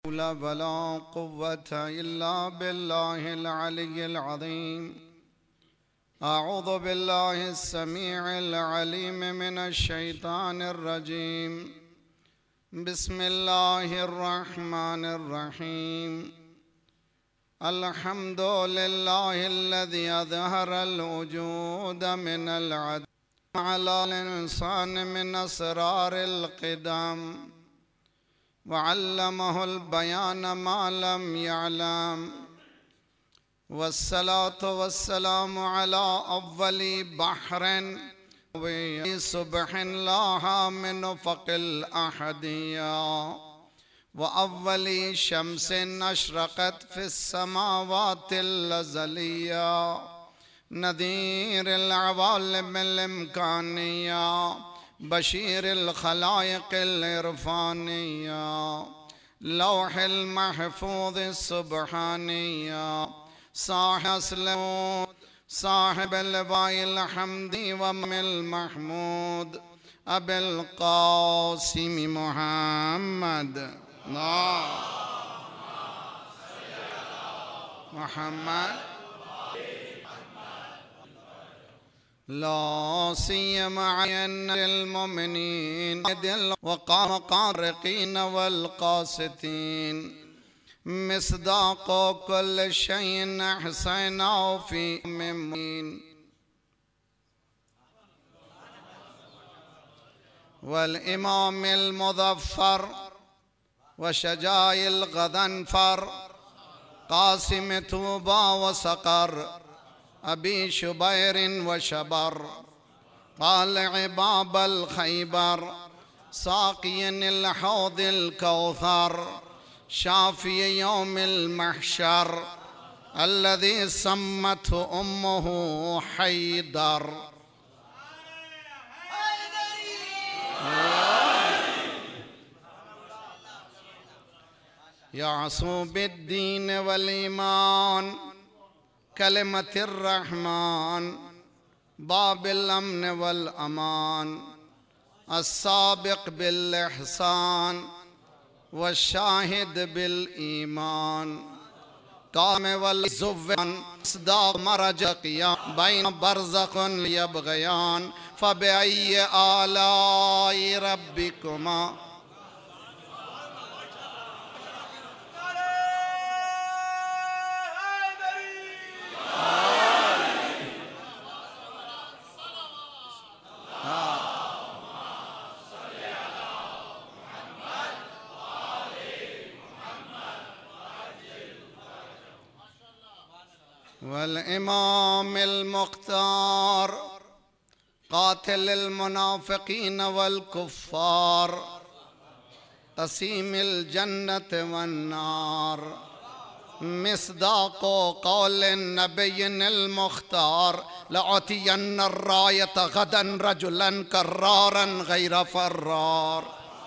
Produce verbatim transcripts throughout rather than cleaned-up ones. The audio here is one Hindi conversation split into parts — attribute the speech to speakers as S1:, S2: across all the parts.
S1: वला क़ुव्वता इल्ला बिल्लाहिल अलिय्यिल अज़ीम। अऊज़ु बिल्लाहिस समीइल अलीम मिनश शैतानिर रजीम। बिस्मिल्लाहिर रहमानिर रहीम। अल्हम्दुलिल्लाहिल्लज़ी अज़हरल वजूद मिनल अदम अलल इंसान मिन असरारिल क़िदम वअल्लमहुल बयान मा लम यअलम। वस्सलातु वस्सलामु अला अव्वली बहरिन व सुबहिन लाहा मिन फ़क़िल अहदिया व अव्वली शम्सिन अशरक़त फ़िस समावातिल अज़लिया नदीरिल अवालिमिल इम्कानिया बशीरिल खलाइक़िल इरफ़ानिया लौहिल महफ़ूज़ सुब्हानिया साहिबुल लिवाइल हम्दी व मिल महमूद अबिल क़ासिम मुहम्मद मुहम्मद ला सियमा अल मोमिनीन व क़ारिक़ीन वल क़ासितीन मिस्दाक़ु कुल्लि शैइन अहसैनाहु फ़ी मुबीन। वल इमामिल मुज़फ़्फ़र व शजाइल गज़नफ़र क़ासिम तूबा व सक़र अबी शुबैरिन व शबर क़ालिअ बाबल ख़ैबर साक़ियनिल हौदिल कौसर शाफ़िय यौमिल महशर अल्लज़ी सम्मतहु उम्मुहु हैदर। यासू बिद्दीन वल ईमान कलिमतिर रहमान बाबिल अम्न वल अमान अस्साबिक़ बिल इहसान वशाहिद बिल ईमान काम वल ज़ुव्वान सदाक़ मरजक़िया बैन बरज़ख़ुन यबग़यान फ़बिअय्यि आलाइ रब्बिकुमा। वल इमामिल मुख्तार क़ातिलिल मुनाफ़िक़ीन वल कुफ़्फ़ार क़सीमिल जन्नत वन नार मिस्दाक़ु क़ौलिन नबिय्यिनिल मुख्तार लअतियन्न रायत गदन रजुलन कर्रारन गैर फ़र्रार।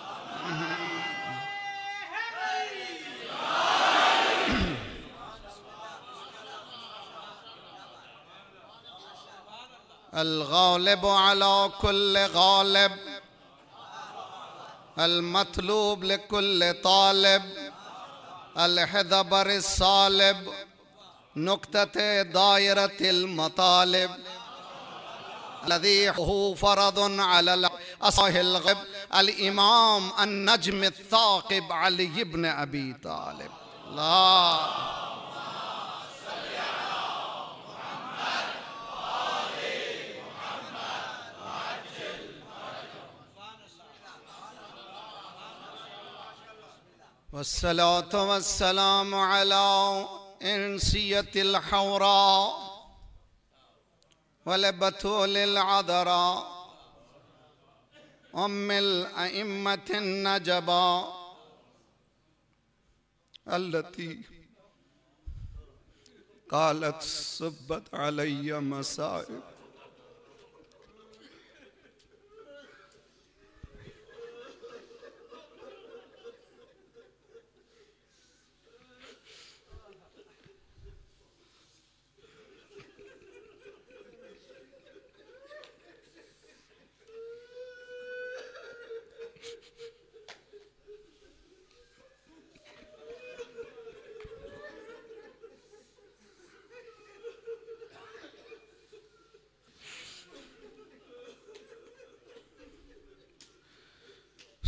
S1: अल गालिब अला कुल्लि गालिब अल मतलूब लिकुल्लि तालिब अल हिदबर सालिब नुक्तते दायरतिल मतालिब लज़ी हु फ़रदुन अलल असाहिल ग़िब अल इमाम अन नज्म अत्ताक़िब अली इब्न अबी तालिब। ला वस्सलातु वस्सलामु अला इंसियतिल हौरा वल बतूलिल अज़रा उम्मिल अइम्मतिन नजबा अल्लती क़ालत सुब्बत अलय्य मसाइब।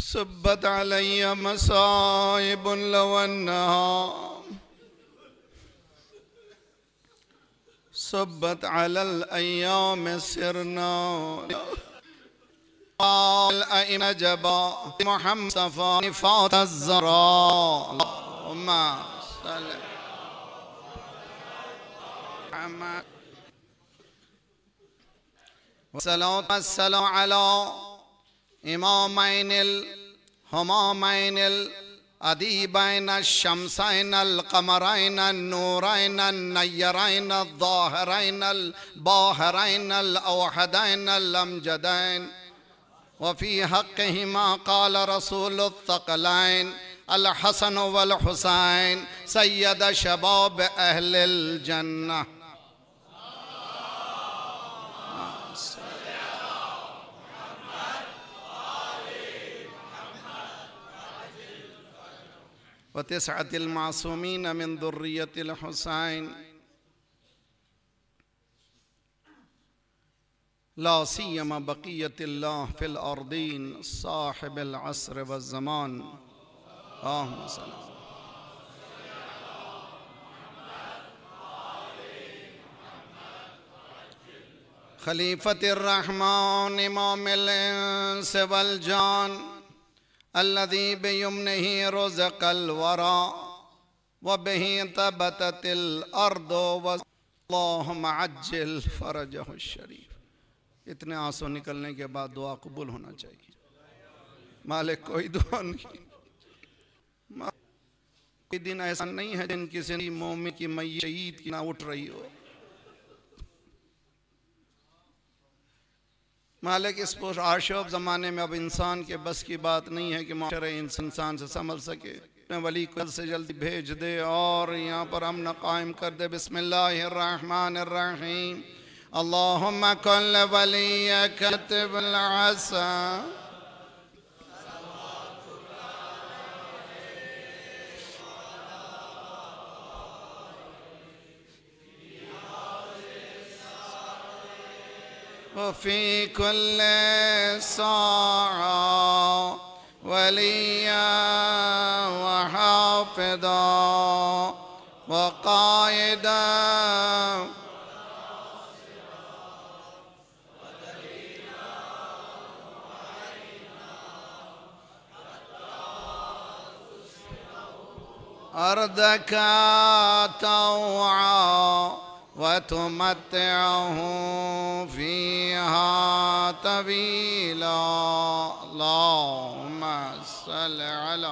S1: सुब्बत अलैया मसाइबुन लव अन्नहा सुब्बत अलल अय्याम सिरना अल अइना जबा मुहम्मद सफा निफात अज़रा अल्लाहुम्मा सल्ली मुहम्मद वसलातु वस्सलामु अला इमामैनिल हुमामैनिल अदीबैन शम्सैन कमरैन नूरैन नय्यरैन ज़ाहिरैन बाहिरैन औहदैन अमजदैन वफ़ी हक़्क़िहिमा क़ाल रसूलुत तक़लैन अल हसन वल हुसैन सय्यद शबाब अहलिल जन्नह। व तिस्अतिल मासूमीन मिन ज़ुर्रियतिल हुसैन ला सियमा बक़ियतिल्लाह फ़िल अर्दीन साहिबिल अस्र वज़्ज़मान। अल्लाहुम्मा सल्लि खलीफतिर रहमान इमामिल इंस वल जान अल्लज़ी बियमनिही रुज़क़ल वरा व बिही तबततिल अर्दु वल्लाहुम्मा अज्जिल फ़रजहु शरीफ। इतने आंसू निकलने के बाद दुआ कबूल होना चाहिए। मालिक कोई दुआ नहीं, कोई दिन ऐसा नहीं है जिन किसी मोमिन की मैयत शहीद की ना उठ रही हो। मालिक इस आशोब ज़माने में अब इंसान के बस की बात नहीं है कि माशरे इंसान से संभल सके। वली को जल्द से जल्दी भेज दे और यहाँ पर अमन कायम कर दे। बिस्मिल्लाहिर रहमानिर रहीम। अल्लाहुम्मा कुल वलियक तिबल हसन वफ़ी कुल्ले साअ वलिया व हाफ़िदा व क़ाइदा अर्दका तौआ वतुमत्तिअहु फ़ीहा तवीला। अल्लाहुम्मा सल्लि अला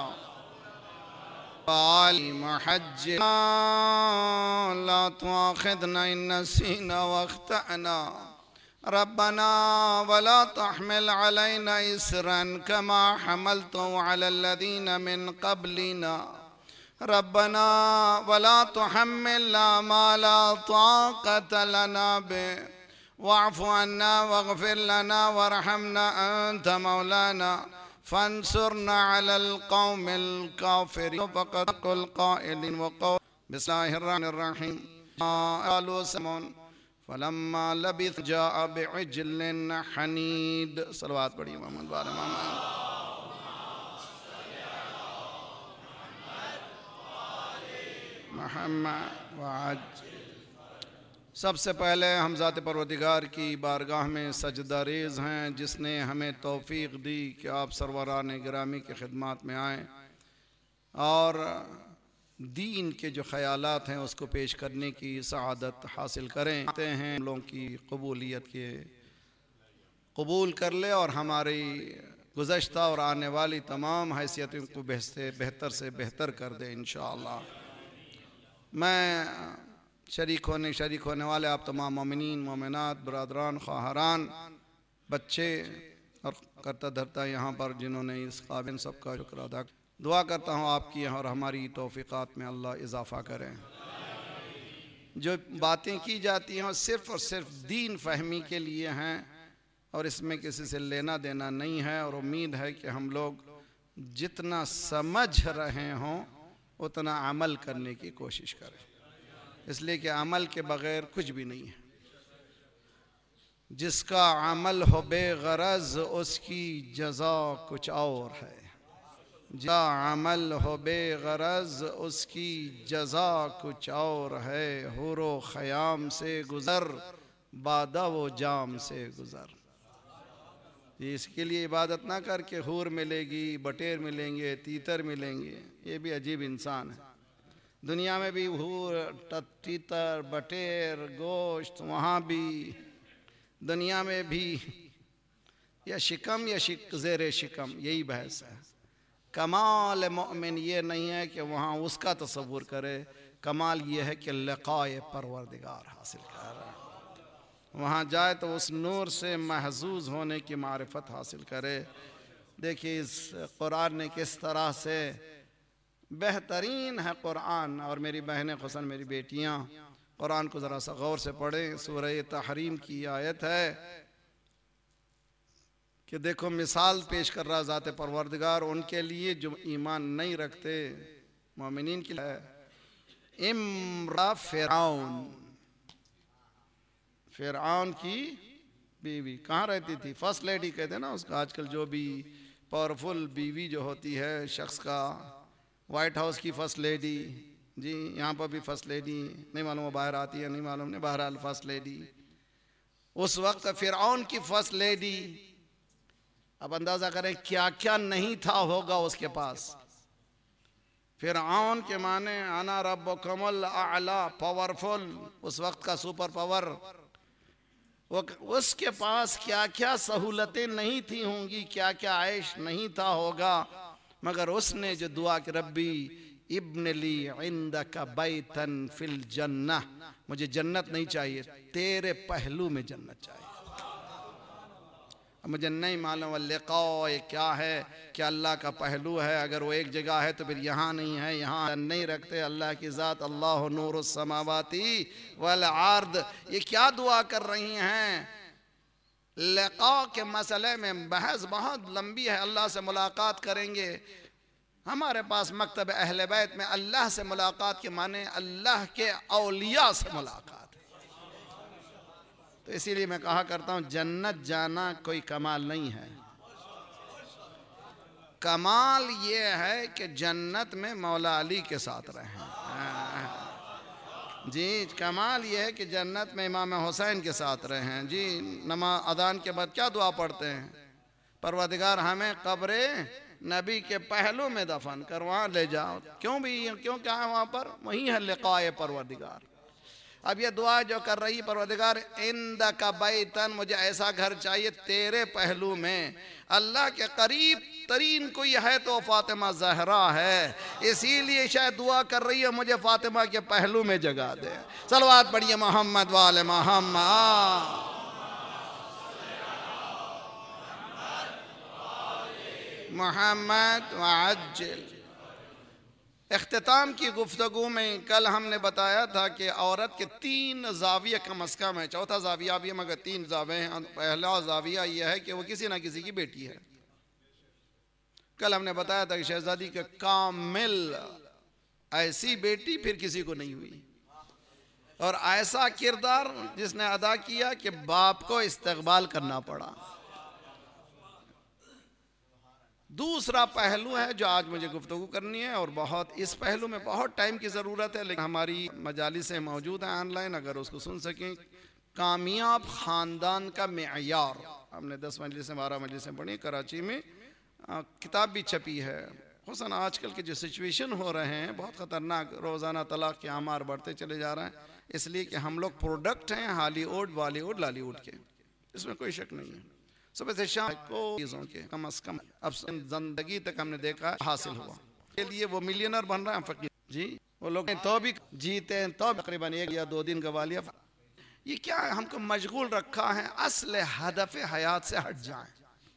S1: आलि मुहज्जिर ला तुआखिज़ना इन नसीना वअख्तअना रब्बना वला तहमिल अलैना इसरन कमा हमलतहु अलल्लज़ीना मिन क़ब्लिना रब्बना वला तुहम्मिलना मा ला ताक़त लना बिही वाअफ़ु अन्ना वग़फ़िर लना वरहमना अन्त मौलाना फंसुरना अलल क़ौमिल काफ़िरीन। फ़क़ुल क़ाइलिन वक़ौल बिस्मिल्लाहिर रहमानिर रहीम क़ालू समून फलम्मा लबिथ जाअ बिइज्लिन हनीद। सलवात पढ़िए मोहम्मद वाले मोहम्मद। सबसे पहले हम ज़ात परवरदिगार की बारगाह में सजदा रेज़ हैं जिसने हमें तौफ़ीक़ दी कि आप सरवरान गिरामी की खिदमत में आएँ और दीन के जो ख़यालात हैं उसको पेश करने की सआदत हासिल करें। आते हैं हम लोगों की कबूलियत के कबूल कर ले और हमारी गुज़श्ता और आने वाली तमाम हैसियतों को बेहतर से बेहतर कर दे इंशाअल्लाह। मैं शरीक होने शरीक होने वाले आप तमाम मोमिनीन मोमिनात बरादरान ख़्वाहारान बच्चे और करता धरता यहाँ पर जिन्होंने इस काबिल सबका शुक्र अदा दुआ करता हूँ आपकी और हमारी तौफ़ीक़ात में अल्लाह इजाफ़ा करें। जो बातें की जाती हैं सिर्फ़ और सिर्फ दीन फहमी के लिए हैं और इसमें किसी से लेना देना नहीं है। और उम्मीद है कि हम लोग जितना समझ रहे हों उतना अमल करने की कोशिश करें, इसलिए कि अमल के बग़ैर कुछ भी नहीं है। जिसका अमल हो बेगरज उसकी जज़ा कुछ और है। जा अमल हो बेगरज उसकी जजा कुछ और है। हुरो ख़याम से गुज़र बादा वो जाम से गुज़र। इसके लिए इबादत ना करके हूर मिलेगी, बटेर मिलेंगे, तीतर मिलेंगे, ये भी अजीब इंसान है। दुनिया में भी हूर, तीतर, बटेर, गोश्त, वहाँ भी दुनिया में भी या शिकम या शिक ज़ेरे शिकम, यही बहस है। कमाल मोमिन ये नहीं है कि वहाँ उसका तसव्वुर करे, कमाल ये है कि लिक़ाए परवरदिगार हासिल कर, वहाँ जाए तो उस नूर से महजूज होने की मारिफत हासिल करे। देखिए इस कुरान ने किस तरह से, बेहतरीन है कुरान। और मेरी बहनें खुसन मेरी बेटियाँ कुरान को ज़रा सा गौर से पढ़ें। सूरह तहरीम की आयत है कि देखो मिसाल पेश कर रहा ज़ात परवरदिगार उनके लिए जो ईमान नहीं रखते मोमिनीन के लिए। इम्रा फ़िरऔन, फ़िरऔन की बीवी कहाँ रहती थी? फर्स्ट लेडी कहते हैं ना उसका। आजकल जो भी पावरफुल बीवी जो होती है शख्स का, वाइट हाउस की फर्स्ट लेडी, जी यहाँ पर भी फर्स्ट लेडी, नहीं मालूम वो बाहर आती है नहीं मालूम, नहीं बहरहाल फर्स्ट लेडी। उस वक्त फ़िरऔन की फर्स्ट लेडी, अब अंदाज़ा करें क्या क्या नहीं था होगा उसके पास। फ़िरऔन के माने अना रब्बुकुमुल आला, पावरफुल, उस वक्त का सुपर पावर। वो उसके पास क्या क्या सहूलतें नहीं थी होंगी, क्या क्या आयश नहीं था होगा, मगर उसने जो दुआ की रब्बी इब्न ली इंदका बैतन फिल जन्नह, मुझे जन्नत नहीं चाहिए, तेरे पहलू में जन्नत चाहिए। अब मुझे नहीं मालूम लिक़ा ये क्या है, क्या अल्लाह का पहलू है? अगर वो एक जगह है तो फिर यहाँ नहीं है, यहाँ नहीं रखते अल्लाह की ज़ात। अल्लाह नूरुस समावाती वल अर्द, ये क्या दुआ कर रही हैं? लिक़ा के मसले में बहस बहुत लंबी है। अल्लाह से मुलाकात करेंगे, हमारे पास मकतब अहले बैत में अल्लाह से मुलाकात के माने अल्लाह के औलिया से मुलाकात। तो इसीलिए मैं कहा करता हूँ जन्नत जाना कोई कमाल नहीं है, कमाल ये है कि जन्नत में मौला अली के साथ रहें। जी कमाल ये है कि जन्नत में इमाम हुसैन के साथ रहें। जी नमाज अदान के बाद क्या दुआ पढ़ते हैं? परवरदिगार हमें कब्रे नबी के पहलू में दफन कर वहाँ ले जाओ। क्यों भी, क्यों क्या है वहाँ पर? वहीं है लिक़ाए परवरदिगार। अब ये दुआ जो कर रही परवरदिगार इंदका बैतन, मुझे ऐसा घर चाहिए तेरे पहलू में। अल्लाह के करीब तरीन कोई है तो फातिमा ज़हरा है, इसीलिए शायद दुआ कर रही है मुझे फातिमा के पहलू में जगा दे। सलवात पढ़िए मोहम्मद वाले मोहम्मद। मोहम्मद वअज्जिल। इख्तिताम की गुफ्तगू में कल हमने बताया था कि औरत के तीन जाविया कम अज़ कम है, चौथा जाविया भी है मगर तीन जावे हैं। पहला जाविया यह है कि वो किसी ना किसी की बेटी है। कल हमने बताया था कि शहजादी के कामिल ऐसी बेटी फिर किसी को नहीं हुई, और ऐसा किरदार जिसने अदा किया कि बाप को इस्तकबाल करना पड़ा। दूसरा पहलू है जो आज मुझे गुफ्तगू करनी है, और बहुत इस पहलू में बहुत टाइम की ज़रूरत है, लेकिन हमारी मजालिसें मौजूद हैं ऑनलाइन, अगर उसको सुन सकें। कामयाब ख़ानदान का मेयार, हमने दस मजलिसें बारह मजलिसें पढ़ी, कराची में आ, किताब भी छपी है। खुसन आजकल के जो सिचुएशन हो रहे हैं बहुत ख़तरनाक, रोज़ाना तलाक़ के आमार बढ़ते चले जा रहे हैं, इसलिए कि हम लोग प्रोडक्ट हैं हॉलीवुड बॉलीवुड लॉलीवुड के, इसमें कोई शक नहीं है। सुबह से शाम को चीज़ों के कम अज़ कम अब ज़िंदगी तक हमने देखा हासिल हुआ के लिए वो मिलियनर बन रहे हैं फ़कीर जी। वो लोग तो भी जीते हैं तो तकरीबन एक या दो दिन गवा लिया। ये क्या है? हमको मशगूल रखा है, असल हदफ हयात से हट जाएं,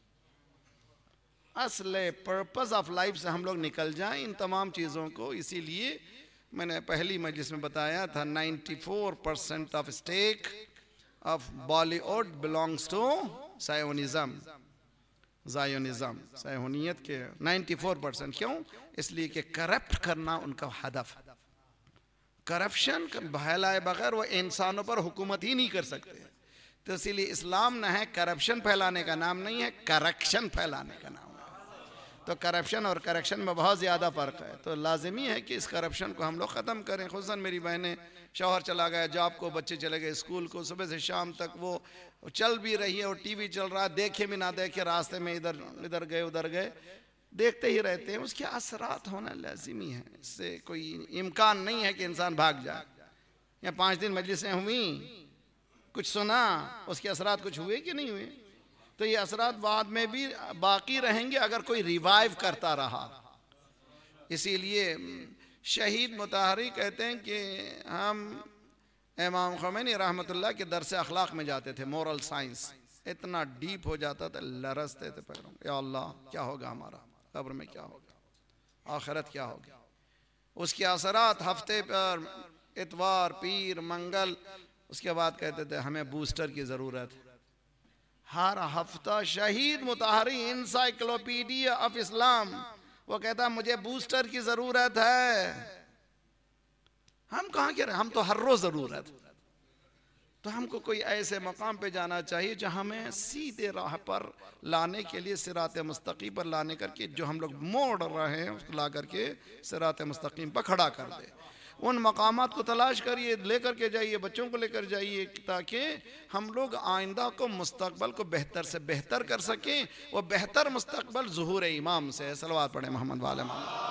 S1: असल पर्पस ऑफ लाइफ से हम लोग निकल जाएं इन तमाम चीज़ों को। इसीलिए मैंने पहली मजलिस में बताया था ninety four percent of stake of Bollywood belongs to Zionism, Zionism, सायोनियत के नाइन्टी फोर परसेंट। क्यों? इसलिए कि करप्ट करना उनका हदफ। करप्शन फैलाए बगैर वो इंसानों पर हुकूमत ही नहीं कर सकते। तो इसीलिए इस्लाम न है करप्शन फैलाने का नाम नहीं है, करक्शन फैलाने का नाम है। तो करप्शन और करेक्शन में बहुत ज़्यादा फ़र्क है। तो लाजमी है कि इस करप्शन को हम लोग ख़त्म करें। खुसूसन मेरी बहनें, शौहर चला गया जॉब को, बच्चे चले गए स्कूल को, सुबह से शाम तक वो चल भी रही है और टीवी चल रहा है, देखे भी ना देखे, रास्ते में इधर इधर गए उधर गए, देखते ही रहते हैं। उसके असरात होना लाजिमी है, इससे कोई इम्कान नहीं है कि इंसान भाग जाए। या पाँच दिन मजलिसें हुई, कुछ सुना, उसके असरात कुछ हुए कि नहीं हुए? तो ये असरात बाद में भी बाकी रहेंगे अगर कोई रिवाइव करता रहा। इसीलिए शहीद मुताहरी कहते हैं कि हम इमाम ख़ुमैनी रहमतुल्लाह के दरस अखलाक में जाते थे, मोरल साइंस, इतना डीप हो जाता था, लरसते थे पैरों, या अल्लाह क्या होगा हमारा, कब्र में क्या होगा, आखिरत क्या होगी। उसके असरात हफ्ते पर इतवार, पीर, मंगल। उसके बाद कहते थे हमें बूस्टर की ज़रूरत है। हर हफ्ता शहीद मुताहरी इंसाइक्लोपीडिया ऑफ इस्लाम, वो कहता मुझे बूस्टर की ज़रूरत है। हम कहाँ के रहे, हम तो हर रोज़ ज़रूरत। तो हमको कोई ऐसे मकाम पे जाना चाहिए जहाँ हमें सीधे राह पर लाने के लिए, सिरात मुस्तकीम पर लाने करके, जो हम लोग मोड़ रहे हैं उसको ला करके सिरात मुस्तकीम पर खड़ा कर दे। उन मकामात को तलाश करिए, लेकर के जाइए, बच्चों को लेकर जाइए, ताकि हम लोग आइंदा को, मुस्तकबल को बेहतर से बेहतर कर सकें। वो बेहतर मुस्तकबल ज़ुहूर इमाम से है। सलवात पढ़े मोहम्मद वाले मोहम्मद।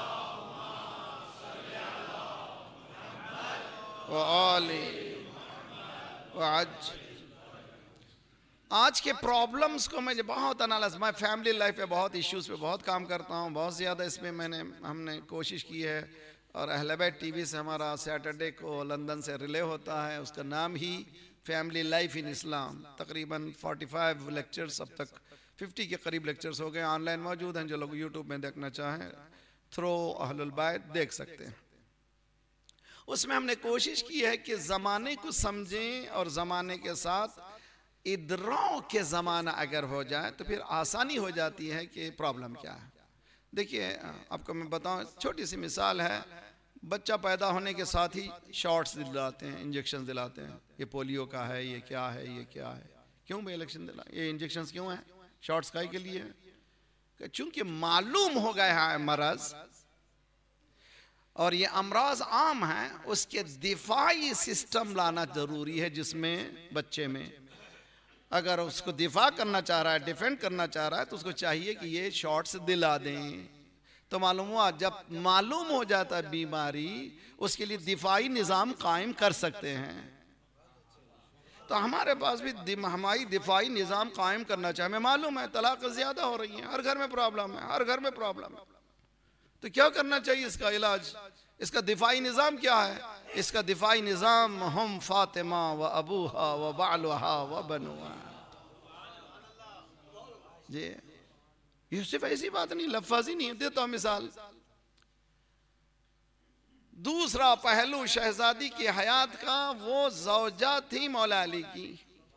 S1: आज आज के प्रॉब्लम्स को मैं बहुत एनालिस, मैं फैमिली लाइफ पे बहुत इश्यूज़ पे बहुत काम करता हूँ, बहुत ज़्यादा इसमें मैंने हमने कोशिश की है। और अहले बैत टीवी से हमारा सैटरडे को लंदन से रिले होता है, उसका नाम ही फैमिली लाइफ इन इस्लाम। तकरीबन पैंतालीस लेक्चर्स, अब तक पचास के करीब लेक्चर्स हो गए, ऑनलाइन मौजूद हैं। जो लोग यूट्यूब में देखना चाहें थ्रो अहलुल बैत देख सकते हैं। उसमें हमने कोशिश की है कि ज़माने को समझें और ज़माने के साथ इदराक के ज़माना अगर हो जाए तो फिर आसानी हो जाती है कि प्रॉब्लम क्या है। देखिए आपको मैं बताऊं, छोटी सी मिसाल है। बच्चा पैदा होने के साथ ही शॉट्स दिलाते हैं, इंजेक्शन दिलाते हैं, ये पोलियो का है, ये क्या है, ये क्या है। क्यों भाई इलेक्शन दिला, ये इंजेक्शन क्यों है? शॉट्स का ही के लिए है, चूंकि मालूम हो गया है मरज और ये अमराज आम है, उसके दिफाई सिस्टम लाना जरूरी है, जिसमें बच्चे में अगर उसको दिफा करना चाह रहा है, डिफेंड करना चाह रहा है, तो उसको चाहिए कि ये शॉट्स दिला दें। तो मालूम हुआ, जब मालूम हो जाता है बीमारी, उसके लिए दिफाई निज़ाम कायम कर सकते हैं। तो हमारे पास भी हमारी दिफाई निज़ाम कायम करना चाहिए। हमें मालूम है तलाक ज़्यादा हो रही है, हर घर में प्रॉब्लम है, हर घर में प्रॉब्लम है। तो क्या करना चाहिए इसका इलाज? इसका दिफाई निज़ाम क्या है? इसका दिफाई निज़ाम हम फातिमा व अबूहा व बालुहा व बनुहा। जी, ये सिर्फ ऐसी बात नहीं, लफ्ज़ी नहीं है। देता हूं मिसाल। दूसरा पहलू शहजादी की हयात का, वो ज़ौजा थी मौला अली की।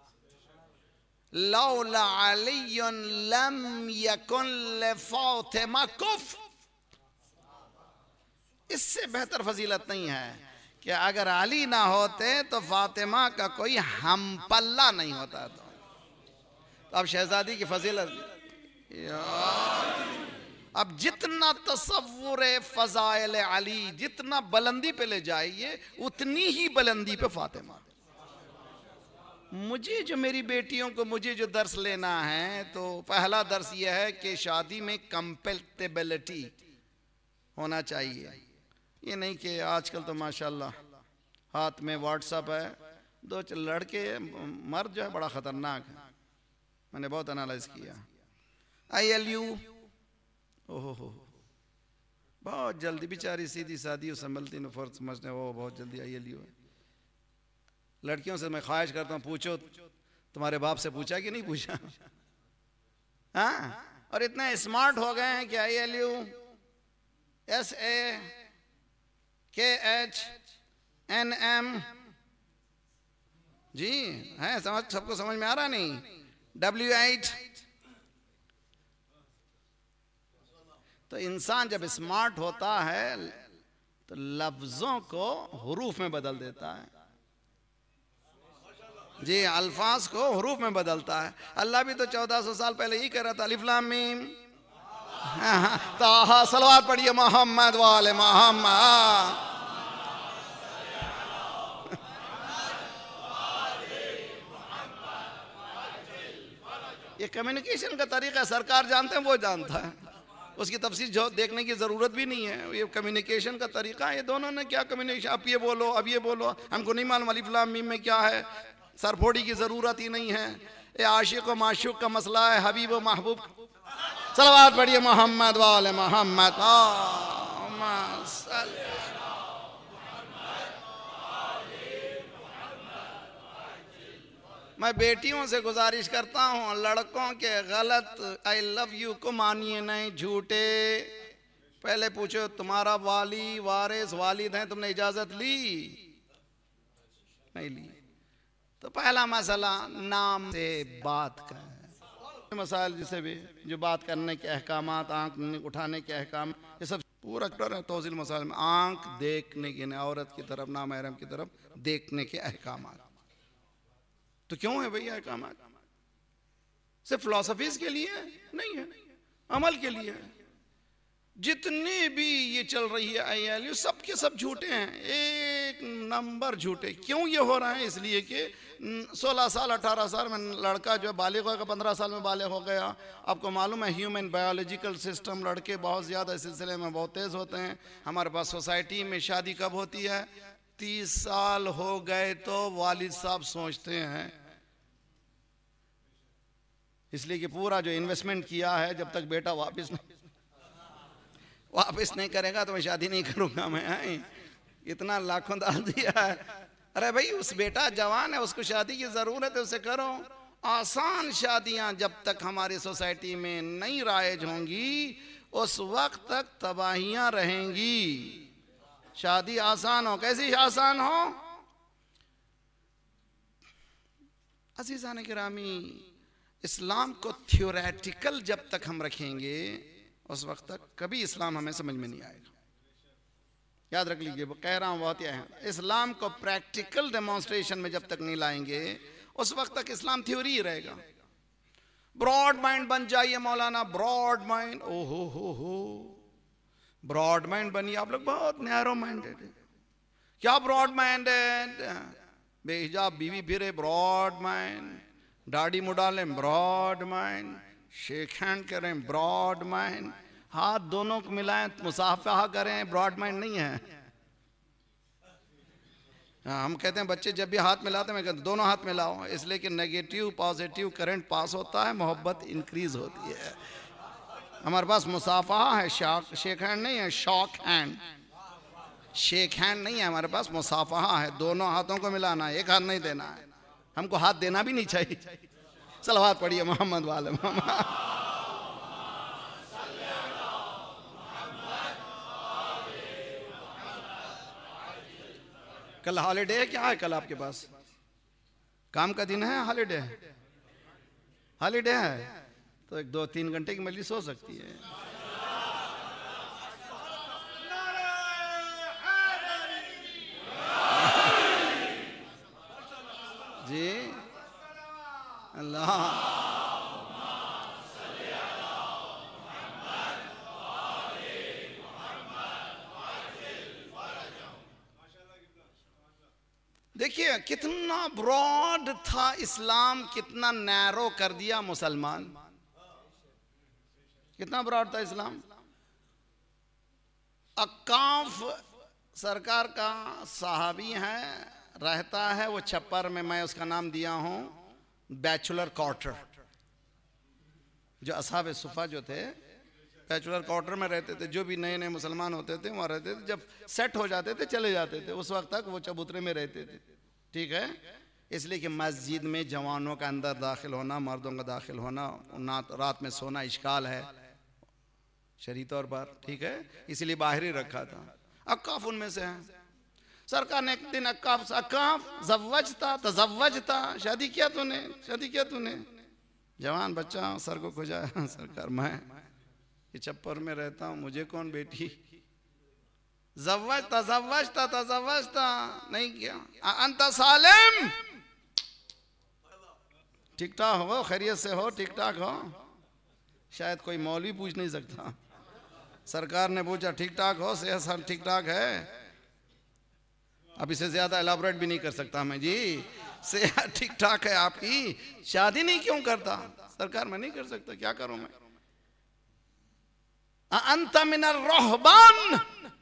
S1: लौला अलीयुन लम यकुन लिफ़ातिमा कुफ़। इससे बेहतर फजीलत नहीं है कि अगर अली ना होते तो फातिमा का कोई हम पल्ला नहीं होता। तो, तो अब शहजादी की फजीलत, अब जितना तसव्वुर फजाइल अली जितना बुलंदी पे ले जाइए, उतनी ही बुलंदी पे फातिमा। मुझे जो मेरी बेटियों को मुझे जो दर्स लेना है, तो पहला दर्स यह है कि शादी में कंपैटिबिलिटी होना चाहिए। ये नहीं कि आजकल तो माशाल्लाह हाथ में व्हाट्सअप है, दो लड़के मर्द जो है बड़ा ख़तरनाक है। मैंने बहुत एनालाइज किया। आई एल यू, ओहो हो, बहुत जल्दी बेचारी सीधी सादी संभलती न फर्ज समझने, वो बहुत जल्दी आई एल यू है। लड़कियों से मैं ख्वाहिश करता हूँ, पूछो तुम्हारे बाप से पूछा कि नहीं पूछा? हाँ, और इतना स्मार्ट हो गए हैं कि I L U, S A K H N M, जी है, समझ, सबको समझ में आ रहा नहीं? W eight. तो इंसान जब स्मार्ट होता है तो लफ्जों को हुरूफ में बदल देता है। जी, अल्फाज को हुरूफ में बदलता है। अल्लाह भी तो चौदह सौ साल पहले ही कह रहा था, अलिफ लाम मीम ताहा सलवात पढ़िए मोहम्मद वाले मोहम्मद। ये कम्युनिकेशन का तरीका सरकार जानते हैं, वो जानता है, उसकी तफसील जो देखने की ज़रूरत भी नहीं है। ये कम्युनिकेशन का तरीका है। ये दोनों ने क्या कम्युनिकेशन, अब ये बोलो अब ये बोलो, हमको नहीं मालूम अलिफ लाम मीम में क्या है, सरफोड़ी की ज़रूरत ही नहीं है। ये आशिक व माशूक का मसला है, हबीब व महबूब। सलवात पढ़िए मोहम्मद वाले मोहम्मद। मैं बेटियों से गुजारिश करता हूँ, लड़कों के गलत आई लव यू को मानिए नहीं, झूठे। पहले पूछो तुम्हारा वाली वारिस वालिद हैं, तुमने इजाजत ली? नहीं ली। तो पहला मसला नाम से बात कर, मसाइल जिसे भी जो बात करने के अहकामात, आंख उठाने के अहकाम, ये सब पूरा है तौजील मसाइल में। आंख देखने के, औरत की तरफ, नामहरम की तरफ देखने के अहकामात। तो क्यों है भैया काम? सिर्फ फिलोसफीज के लिए नहीं है, अमल के लिए है। जितने भी ये चल रही है आई एल यू, सब के सब झूठे हैं, एक नंबर झूठे। क्यों ये हो रहा है? इसलिए कि सोलह साल अठारह साल में लड़का जो है बालिग होगा, पंद्रह साल में बालिग हो गया। आपको मालूम है ह्यूमन बायोलॉजिकल सिस्टम, लड़के बहुत ज़्यादा इस सिलसिले में बहुत तेज़ होते हैं। हमारे पास सोसाइटी में शादी कब होती है? तीस साल हो गए तो वालिद साहब सोचते हैं, इसलिए कि पूरा जो इन्वेस्टमेंट किया है, जब तक बेटा वापस नहीं वापस नहीं करेगा तो मैं शादी नहीं करूंगा। मैं इतना लाखों डाल दिया है। अरे भाई, उस बेटा जवान है, उसको शादी की जरूरत है, उसे करो। आसान शादियां जब तक हमारी सोसाइटी में नहीं राइज होंगी, उस वक्त तक तबाहियां रहेंगी। शादी आसान हो, कैसी आसान हो? अज़ीज़ान किरामी, इस्लाम को थ्योरेटिकल जब तक हम रखेंगे, उस वक्त तक कभी इस्लाम हमें समझ में नहीं आएगा। याद रख लीजिए, वो कह रहा हूँ बहुत है। इस्लाम को प्रैक्टिकल डेमोन्स्ट्रेशन में जब तक नहीं लाएंगे, उस वक्त तक इस्लाम थ्योरी ही रहेगा। ब्रॉड माइंड बन जाइए मौलाना, ब्रॉड माइंड। ओ हो हो हो ब्रॉड माइंड बनिए। आप लोग बहुत नैरो माइंडेड है। क्या ब्रॉड माइंडेड? बेहिजाब बीवी फिरे, ब्रॉड माइंड। दाढ़ी मुड़ा लें, ब्रॉड माइंड। शेक हैंड करें, ब्रॉड माइंड। हाथ दोनों को मिलाएं, मुसाफा करें, ब्रॉड माइंड नहीं है। हम कहते हैं बच्चे जब भी हाथ मिलाते हैं, मैं कहता हूं दोनों हाथ मिलाओ, इसलिए कि नेगेटिव पॉजिटिव करंट पास होता है, मोहब्बत इंक्रीज होती है। हमारे पास मुसाफा है, शॉक शेक हैंड नहीं है, शॉक हैंड। शेक हैंड नहीं है हमारे पास, मुसाफा है। दोनों हाथों को मिलाना है, एक हाथ नहीं देना है। हमको हाथ देना भी नहीं चाहिए। सलवात पढ़िए मोहम्मद वाले मोहम्मद। कल हॉलीडे है, क्या है कल आपके पास? काम का दिन है, हॉलीडे है? हॉलीडे है तो एक दो तीन घंटे की मजलिस हो सकती है। जी अल्लाह। देखिए कितना ब्रॉड था इस्लाम, कितना नैरो कर दिया मुसलमान। कितना ब्रॉड था इस्लाम। अक्काफ सरकार का सहाबी है, रहता है वो छप्पर में। मैं उसका नाम दिया हूं बैचलर क्वार्टर। जो असहाब सुफा जो थे बैचलर क्वार्टर में रहते थे। जो भी नए नए मुसलमान होते थे वहाँ रहते थे। जब सेट हो जाते थे चले जाते थे। उस वक्त तक वो चबूतरे में रहते थे। ठीक है, इसलिए कि मस्जिद में जवानों का अंदर दाखिल होना, मर्दों का दाखिल होना, रात में सोना इश्काल है शरई तौर पर। ठीक है, इसलिए बाहर ही रखा था। अक्काफ उनमें से है। सरकार ने एक दिन अक्काफ अक्काफ ज़व्वजता तज़व्वजता, शादी किया तूने, शादी किया तूने? जवान बच्चा सर को खुजाया, सरकार मैं ये छप्पर में रहता हूँ, मुझे कौन बेटी? ज़व्वजता ज़व्वजता तज़व्वजता नहीं किया। अंत सालिम, ठीक ठाक हो, खैरियत से हो, ठीक ठाक हो? शायद कोई मौलवी पूछ नहीं सकता। सरकार ने पूछा ठीक ठाक हो, सेहत सब ठीक ठाक है? अब इसे ज्यादा एलाबोरेट भी नहीं कर सकता मैं जी। सेहत ठीक ठाक है आपकी, शादी नहीं क्यों करता? सरकार मैं नहीं कर सकता, क्या करूं मैं? अंत मिनर रहबान,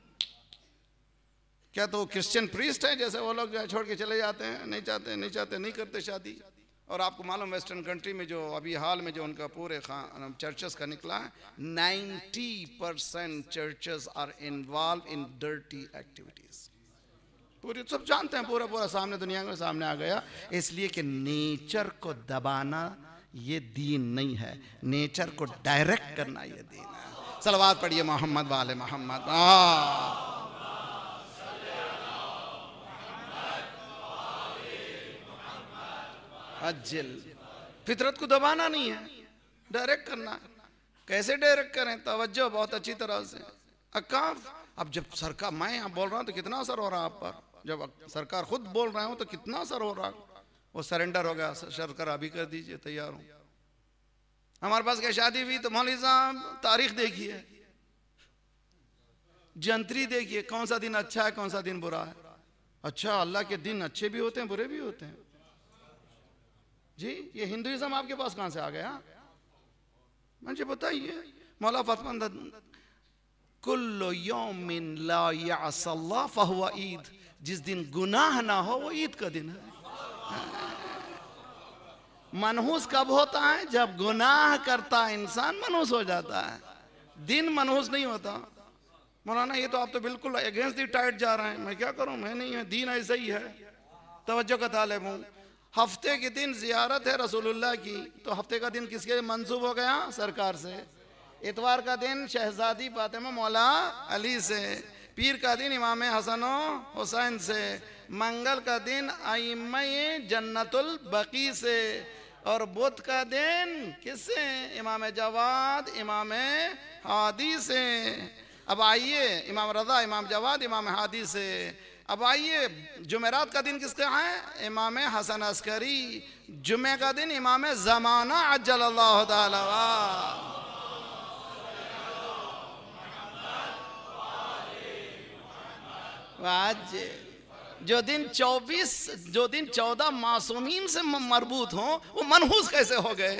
S1: क्या तो क्रिश्चियन प्रीस्ट है जैसे वो लोग छोड़ के चले जाते हैं, नहीं चाहते नहीं चाहते नहीं करते शादी। और आपको मालूम वेस्टर्न कंट्री में जो अभी हाल में जो उनका पूरे चर्चेस का निकला है, ninety percent churches are involve in dirty activities. पूरी सब जानते हैं, पूरा पूरा सामने दुनिया में सामने आ गया। इसलिए कि नेचर को दबाना ये दीन नहीं है, नेचर को डायरेक्ट करना ये दीन है। सलवात पढ़िए मोहम्मद वाले मोहम्मद। अज्जल, फितरत को दबाना नहीं है, डायरेक्ट करना है। कैसे डायरेक्ट करें? तवज्जो बहुत अच्छी तरह से। अकाफ, अब जब सरकार, मैं यहाँ बोल रहा हूँ तो कितना असर हो रहा है आप पर, जब सरकार खुद बोल रहे हो तो कितना असर हो रहा है। वो सरेंडर हो गया, सरकार अभी कर दीजिए, तैयार हूँ। हमारे पास क्या शादी हुई तो मौलवी साहब तारीख देखिए, जंतरी देखिए, कौन सा दिन अच्छा है कौन सा दिन बुरा है। अच्छा, अल्लाह के दिन अच्छे भी होते हैं बुरे भी होते हैं जी। ये हिंदुइज्म आपके पास कहां से आ गया? मुझे बताइए। मौला फतमंद, कुल्लु यौमिन ला यासल्लाह फहुवा ईद, जिस दिन गुनाह ना हो वो ईद का दिन है। मनहूस कब होता है? जब गुनाह करता इंसान मनहूस हो जाता है, दिन मनहूस नहीं होता। मौलाना ये तो आप तो बिल्कुल अगेंस्ट दी टाइट जा रहे हैं। मैं क्या करूं, मैं नहीं है, दीन ऐसा ही है। तवज्जो का तालिब हूं। हफ्ते के दिन जियारत है रसूलुल्लाह की, तो हफ्ते का दिन किसके लिए मंसूब हो गया? सरकार से। इतवार का दिन शहजादी फातिमा मौला अली से, पीर का दिन इमाम हसन हुसैन से, मंगल का दिन आइम्मे जन्नतुल बकी से, और बुध का दिन किससे? इमाम जवाद इमाम हादी से। अब आइए, इमाम रजा इमाम जवाद इमाम हादी से। अब आइए, जुमेरात का दिन किसका है? इमाम हसन अस्करी। जुमे का दिन इमाम ज़माना अज्जलल्लाहु ताला। आज जो दिन चौबीस जो दिन चौदह मासूमीन से मरबूत हो, वो मनहूस कैसे हो गए?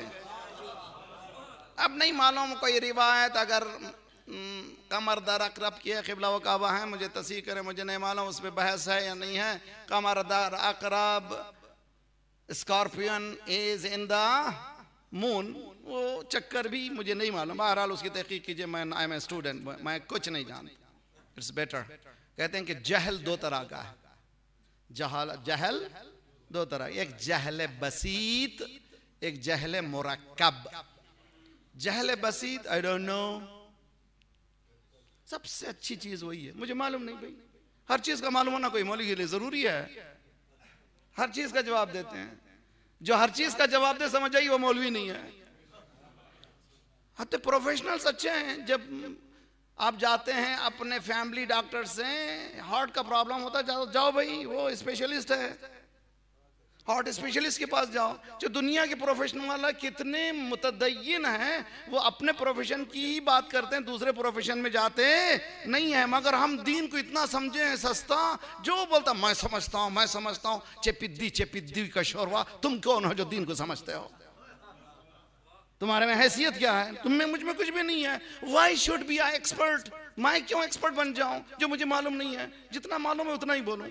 S1: अब नहीं मालूम कोई रिवायत, अगर कमर दर अकरब की है, क़िबला व काबा है, मुझे तस्दीक करे, मुझे नहीं मालूम उस पर बहस है या नहीं है। कमर दर अकरब, scorpion is in the moon, वो चक्कर भी मुझे नहीं मालूम। बहरहाल उसकी तहकीक कीजिए, मैं आई एम ए स्टूडेंट, मैं कुछ नहीं जानता। It's better. कहते हैं कि जहल दो तरह का है। जहल जहल दो तरह, एक जहल बसीत, एक जहल मुरक्कब। जहल बसीत, आई डोंट नो, सबसे अच्छी चीज वही है, मुझे मालूम नहीं। भाई हर चीज का मालूम होना कोई मौलवी के लिए जरूरी है? हर चीज का जवाब देते हैं। जो हर चीज का जवाब दे समझ आइए वो मौलवी नहीं है। हत्ते प्रोफेशनल्स अच्छे हैं। जब आप जाते हैं अपने फैमिली डॉक्टर से, हार्ट का प्रॉब्लम होता है, जाओ, जाओ भाई, वो स्पेशलिस्ट है, हार्ट स्पेशलिस्ट के पास जाओ। जो दुनिया के प्रोफेशन वाला कितने मुतदय्यिन हैं, वो अपने प्रोफेशन की ही बात करते हैं, दूसरे प्रोफेशन में जाते नहीं है। मगर हम दीन को इतना समझे हैं सस्ता, जो बोलता मैं समझता हूं मैं समझता हूं, चेपिद्दी चेपिद्दी का शोरवा। तुम कौन हो जो दीन को समझते हो? तुम्हारे में हैसियत क्या है? तुम में मुझ में कुछ भी नहीं है। Why should be I expert? मैं क्यों एक्सपर्ट बन जाऊं जो मुझे मालूम नहीं है? जितना मालूम है उतना ही बोलूं।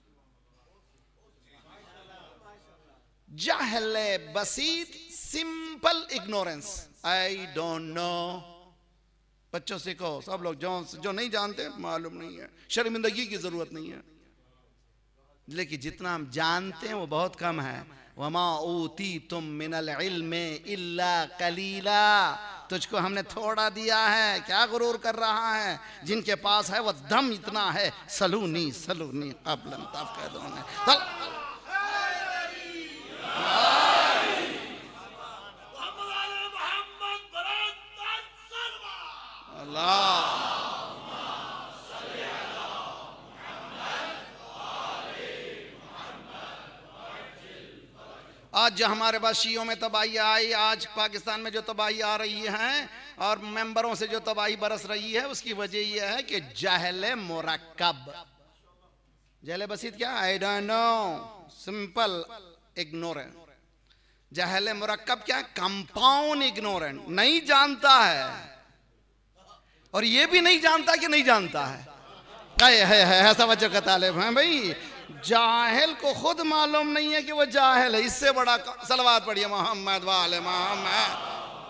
S1: जहल बसीत, simple ignorance, I don't know. बच्चों से कहो, सब लोग जो जो नहीं जानते, मालूम नहीं है, शर्मिंदगी की जरूरत नहीं है। लेकिन जितना हम जानते हैं वो बहुत कम है। वमा ऊती तुम मिनल इल्मे इल्ला कलीला, तुझको हमने थोड़ा दिया है, क्या गुरूर कर रहा है? जिनके पास है वो दम इतना है, सलूनी सलूनी क़ब्लन तफ़क़दून। अल्लाह आज जो हमारे पास शियों में तबाही आई, आज पाकिस्तान में जो तबाही आ रही है और मेंबरों से जो तबाही बरस रही है, उसकी वजह यह है कि जहले मुरक्कब, जहले बसीत क्या, I don't know, simple ignorant. जहले मुरक्कब क्या, कंपाउंड इग्नोरेंट, नहीं जानता है और ये भी नहीं जानता कि नहीं जानता है। है है है ऐसा वजह का तालिब है भाई। जाहिल को खुद मालूम नहीं है कि वो जाहिल है, इससे बड़ा सलवात पढ़िए मोहम्मद वाले मोहम्मद।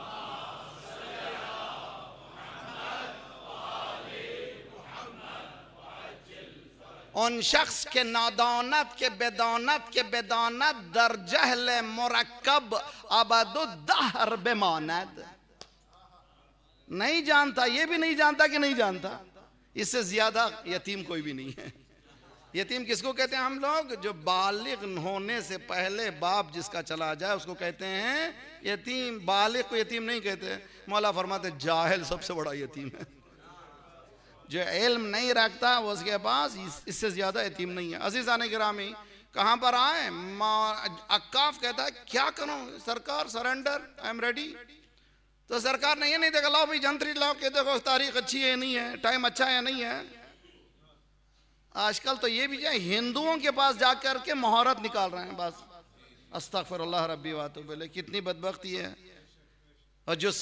S1: उन शख्स के नादानत के बेदानत के बेदानत दर जहल मुरक्कब अबदुद्दहर बेमानद। नहीं जानता, ये भी नहीं जानता कि नहीं जानता। इससे ज्यादा यतीम कोई भी नहीं है। यतीम किसको कहते हैं हम लोग, जो बालिग होने से पहले बाप जिसका चला जाए उसको कहते हैं यतीम। बालिग को यतीम नहीं कहते। मौला फरमाते जाहिल सबसे बड़ा यतीम है। जो इल्म नहीं रखता वो उसके पास इस, इससे ज्यादा यतीम नहीं है। अज़ीज़ान गिरामी, कहाँ पर आए, अक्काफ कहता है क्या करूं सरकार, सरेंडर, आई एम रेडी। तो सरकार ने ये नहीं देखा लाओ भाई जंतरी लाओ के देखो तारीख अच्छी है नहीं है, टाइम अच्छा है नहीं है। आजकल तो ये भी जाए हिंदुओं के पास जाकर के मुहूर्त निकाल रहे हैं बस। अस्तगफिरुल्लाह रब्बी वातुब इलैह, कितनी बदबख्ती है। और जो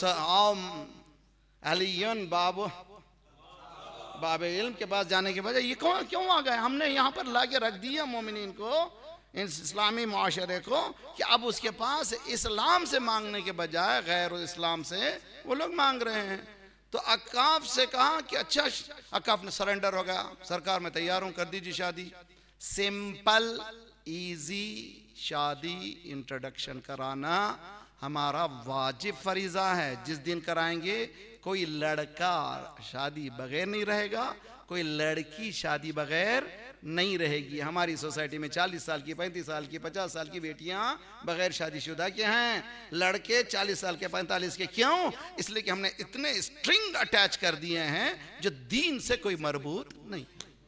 S1: अलियन बाबू बाबे इल्म के पास जाने के बजाय ये क्यों क्यों आ गए, हमने यहाँ पर ला के रख दिया मोमिनीन को, इस इस्लामी माशरे को, कि अब उसके पास इस्लाम से मांगने के बजाय गैर इस्लाम से वो लोग मांग रहे हैं। तो अक्काफ से कहा कि अच्छा, अक्काफ ने सरेंडर हो गया, सरकार में तैयार हूं, कर दीजिए शादी। सिंपल इजी शादी इंट्रोडक्शन कराना हमारा वाजिब फरीजा है। जिस दिन कराएंगे कोई लड़का शादी बगैर नहीं रहेगा, कोई लड़की शादी बगैर नहीं रहेगी। हमारी सोसाइटी में चालीस साल की, पैंतीस साल की, पचास साल की बेटियां बगैर शादीशुदा के हैं, लड़के चालीस साल के, पैंतालीस के। क्यों? इसलिए कि हमने इतने स्ट्रिंग अटैच कर दिए हैं जो दीन से कोई मरबूत नहीं।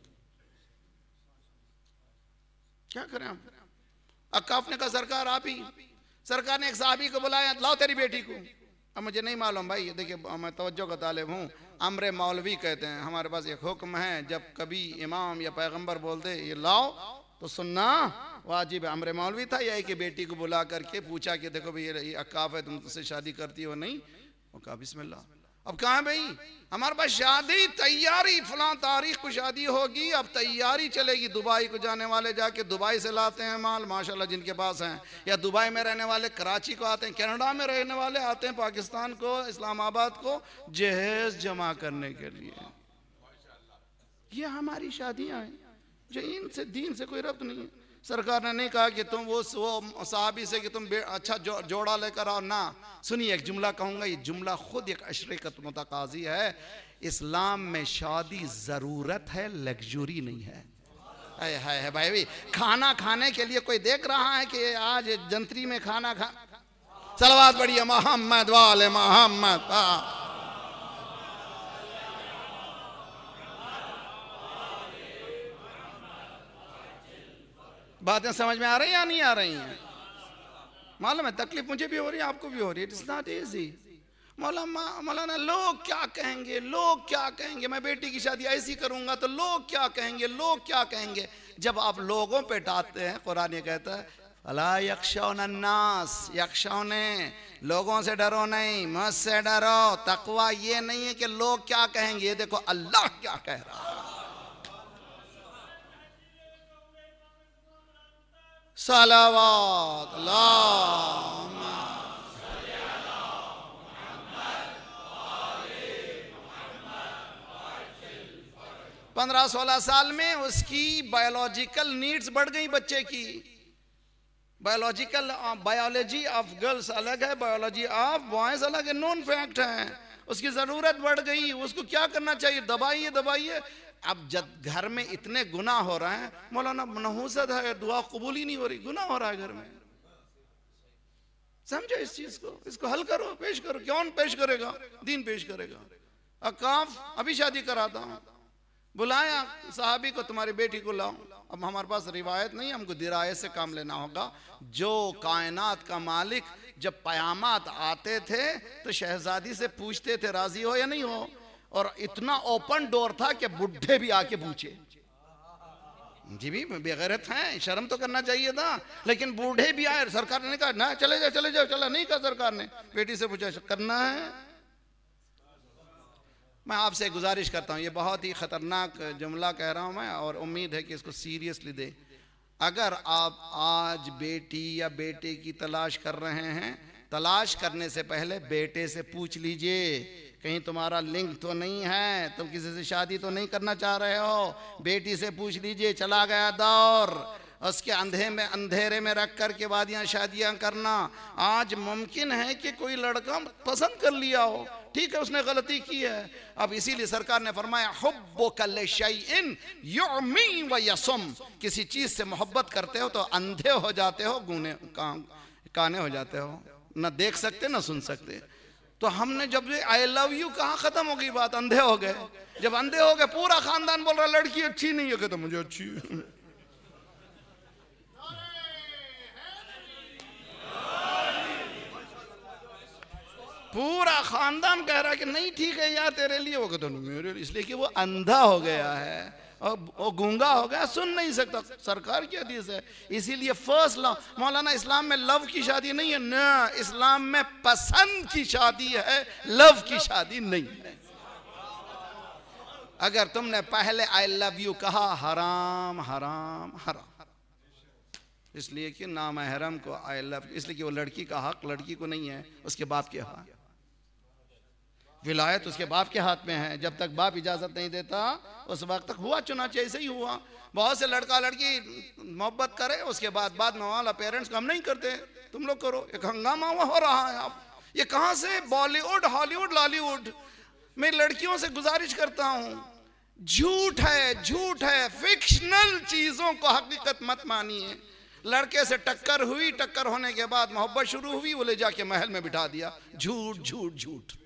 S1: क्या करें हम? अक्काफ ने कहा सरकार आप ही, सरकार ने एक साहबी को बुलाया, लाओ तेरी बेटी को। अब मुझे नहीं मालूम भाई, देखिए मैं तवज्जो का तालिब हूँ, अमरे मौलवी कहते हैं, हमारे पास एक हुक्म है, जब कभी इमाम या पैगंबर बोल दे ये लाओ तो सुनना वाजिब है। अमरे मौलवी था, यही कि बेटी को बुला करके पूछा कि देखो भाई ये अक्काफ है, तुम तुझसे शादी करती हो नहीं? वो कहा बिस्मिल्लाह। अब कहाँ भाई हमारे पास शादी तैयारी, फलां तारीख को शादी होगी, अब तैयारी चलेगी। दुबई को जाने वाले जाके दुबई से लाते हैं माल माशाल्लाह जिनके पास हैं, या दुबई में रहने वाले कराची को आते हैं, कनाडा में रहने वाले आते हैं पाकिस्तान को, इस्लामाबाद को जहेज जमा करने के लिए। ये हमारी शादियां हैं जो इनसे दीन से कोई रब्त नहीं है। सरकार ने नहीं कहा कि तुम वो वो साहबी से कि तुम अच्छा जो, जोड़ा लेकर आओ ना। सुनिए एक जुमला कहूँगा, ये जुमला खुद एक अशरकत मुतकाजी है। इस्लाम में शादी ज़रूरत है, लग्जरी नहीं है। है, है, है भाई भाई खाना खाने के लिए कोई देख रहा है कि आज जंतरी में खाना खा, सलवात बढ़िया मोहम्मद वाले मोहम्मद। बातें समझ में आ रही हैं या नहीं आ रही हैं? मालूम है तकलीफ मुझे भी हो रही है, आपको भी हो रही है। It's not easy. मौलाना मौलाना लोग क्या कहेंगे, लोग क्या कहेंगे, मैं बेटी की शादी ऐसी करूंगा तो लोग क्या कहेंगे, लोग क्या कहेंगे। जब आप लोगों पे डांटते हैं, कुरान ये कहता है अला यख्शौन अन्नास, यख्शौन लोगों से डरो नहीं, मुझसे डरो। तकवा ये नहीं है कि लोग क्या कहेंगे, ये देखो अल्लाह क्या कह रहा है। सलावत पंद्रह सोलह साल में उसकी बायोलॉजिकल नीड्स बढ़ गई बच्चे की। बायोलॉजिकल बायोलॉजी ऑफ गर्ल्स अलग है, बायोलॉजी ऑफ बॉयज अलग है, नोन फैक्ट है। उसकी जरूरत बढ़ गई, उसको क्या करना चाहिए, दबाइए दबाइए। अब जब घर में इतने गुनाह हो रहे हैं, मौलाना नहुसत है, दुआ कबूल ही नहीं हो रही, गुनाह हो रहा है घर में। समझो इस चीज को, इसको हल करो, पेश करो। कौन पेश करेगा? दीन पेश करेगा। अक्काफ अभी शादी कराता हूं, बुलाया साहबी को, तुम्हारी बेटी को लाओ। अब हमारे पास रिवायत नहीं, हमको दिरायत से काम लेना होगा। जो कायनात का मालिक जब क़यामत आते थे तो शहजादी से पूछते थे राजी हो या नहीं हो, और इतना ओपन डोर था कि बुढ़े भी आके पूछे। जी भी बेगैरत हैं, शर्म तो करना चाहिए था, लेकिन बूढ़े भी आए। सरकार ने कहा ना चले जाओ चले जाओ, चला नहीं कहा सरकार ने, बेटी से पूछा करना है। मैं आपसे गुजारिश करता हूँ, ये बहुत ही ख़तरनाक जुमला कह रहा हूँ मैं, और उम्मीद है कि इसको सीरियसली दे। अगर आप आज बेटी या बेटे की तलाश कर रहे हैं, तलाश करने से पहले बेटे से पूछ लीजिए कहीं तुम्हारा लिंक तो नहीं है, तुम किसी से शादी तो नहीं करना चाह रहे हो। बेटी से पूछ लीजिए। चला गया दौर, उसके अंधे में अंधेरे में रख कर के बाद यहाँ शादियाँ करना। आज मुमकिन है कि कोई लड़का पसंद कर लिया हो, ठीक है उसने गलती की है। अब इसीलिए सरकार ने फरमाया हुब्बु कल शैइन युमी व यसुम, किसी चीज़ से मोहब्बत करते हो तो अंधे हो जाते हो, गूने काने हो जाते हो, न देख सकते न सुन सकते। तो हमने जब आई लव यू कहा, खत्म हो गई बात, अंधे हो गए। जब अंधे हो गए, पूरा खानदान बोल रहा लड़की अच्छी नहीं है, कहते मुझे अच्छी है। पूरा खानदान कह रहा है कि नहीं ठीक है यार तेरे लिए, वो कहते मेरे लिए, इसलिए कि वो अंधा हो गया है और वो गूंगा हो गया, सुन नहीं सकता। सरकार की हदीस है। इसीलिए फर्स्ट लव, मौलाना इस्लाम में लव की शादी नहीं है ना, इस्लाम में पसंद की शादी है, लव की शादी नहीं है। अगर तुमने पहले आई लव यू कहा, हराम हराम हराम, इसलिए कि नामहरम को आई लव, इसलिए कि वो लड़की का हक लड़की को नहीं है, उसके बाप के हाथ, विलायत उसके बाप के हाथ में है। जब तक बाप इजाजत नहीं देता उस वक्त तक हुआ चुनाचे, ऐसे ही हुआ। बहुत से लड़का लड़की मोहब्बत करे, उसके बाद बाद में वाला पेरेंट्स को हम नहीं करते, तुम लोग करो। एक हंगामा हो रहा है। अब ये कहाँ से बॉलीवुड हॉलीवुड लॉलीवुड। मैं लड़कियों से गुजारिश करता हूँ, झूठ है झूठ है, फिक्शनल चीजों को हकीकत मत मानिए। लड़के से टक्कर हुई, टक्कर होने के बाद मोहब्बत शुरू हुई, वो ले जाके महल में बिठा दिया। झूठ झूठ झूठ,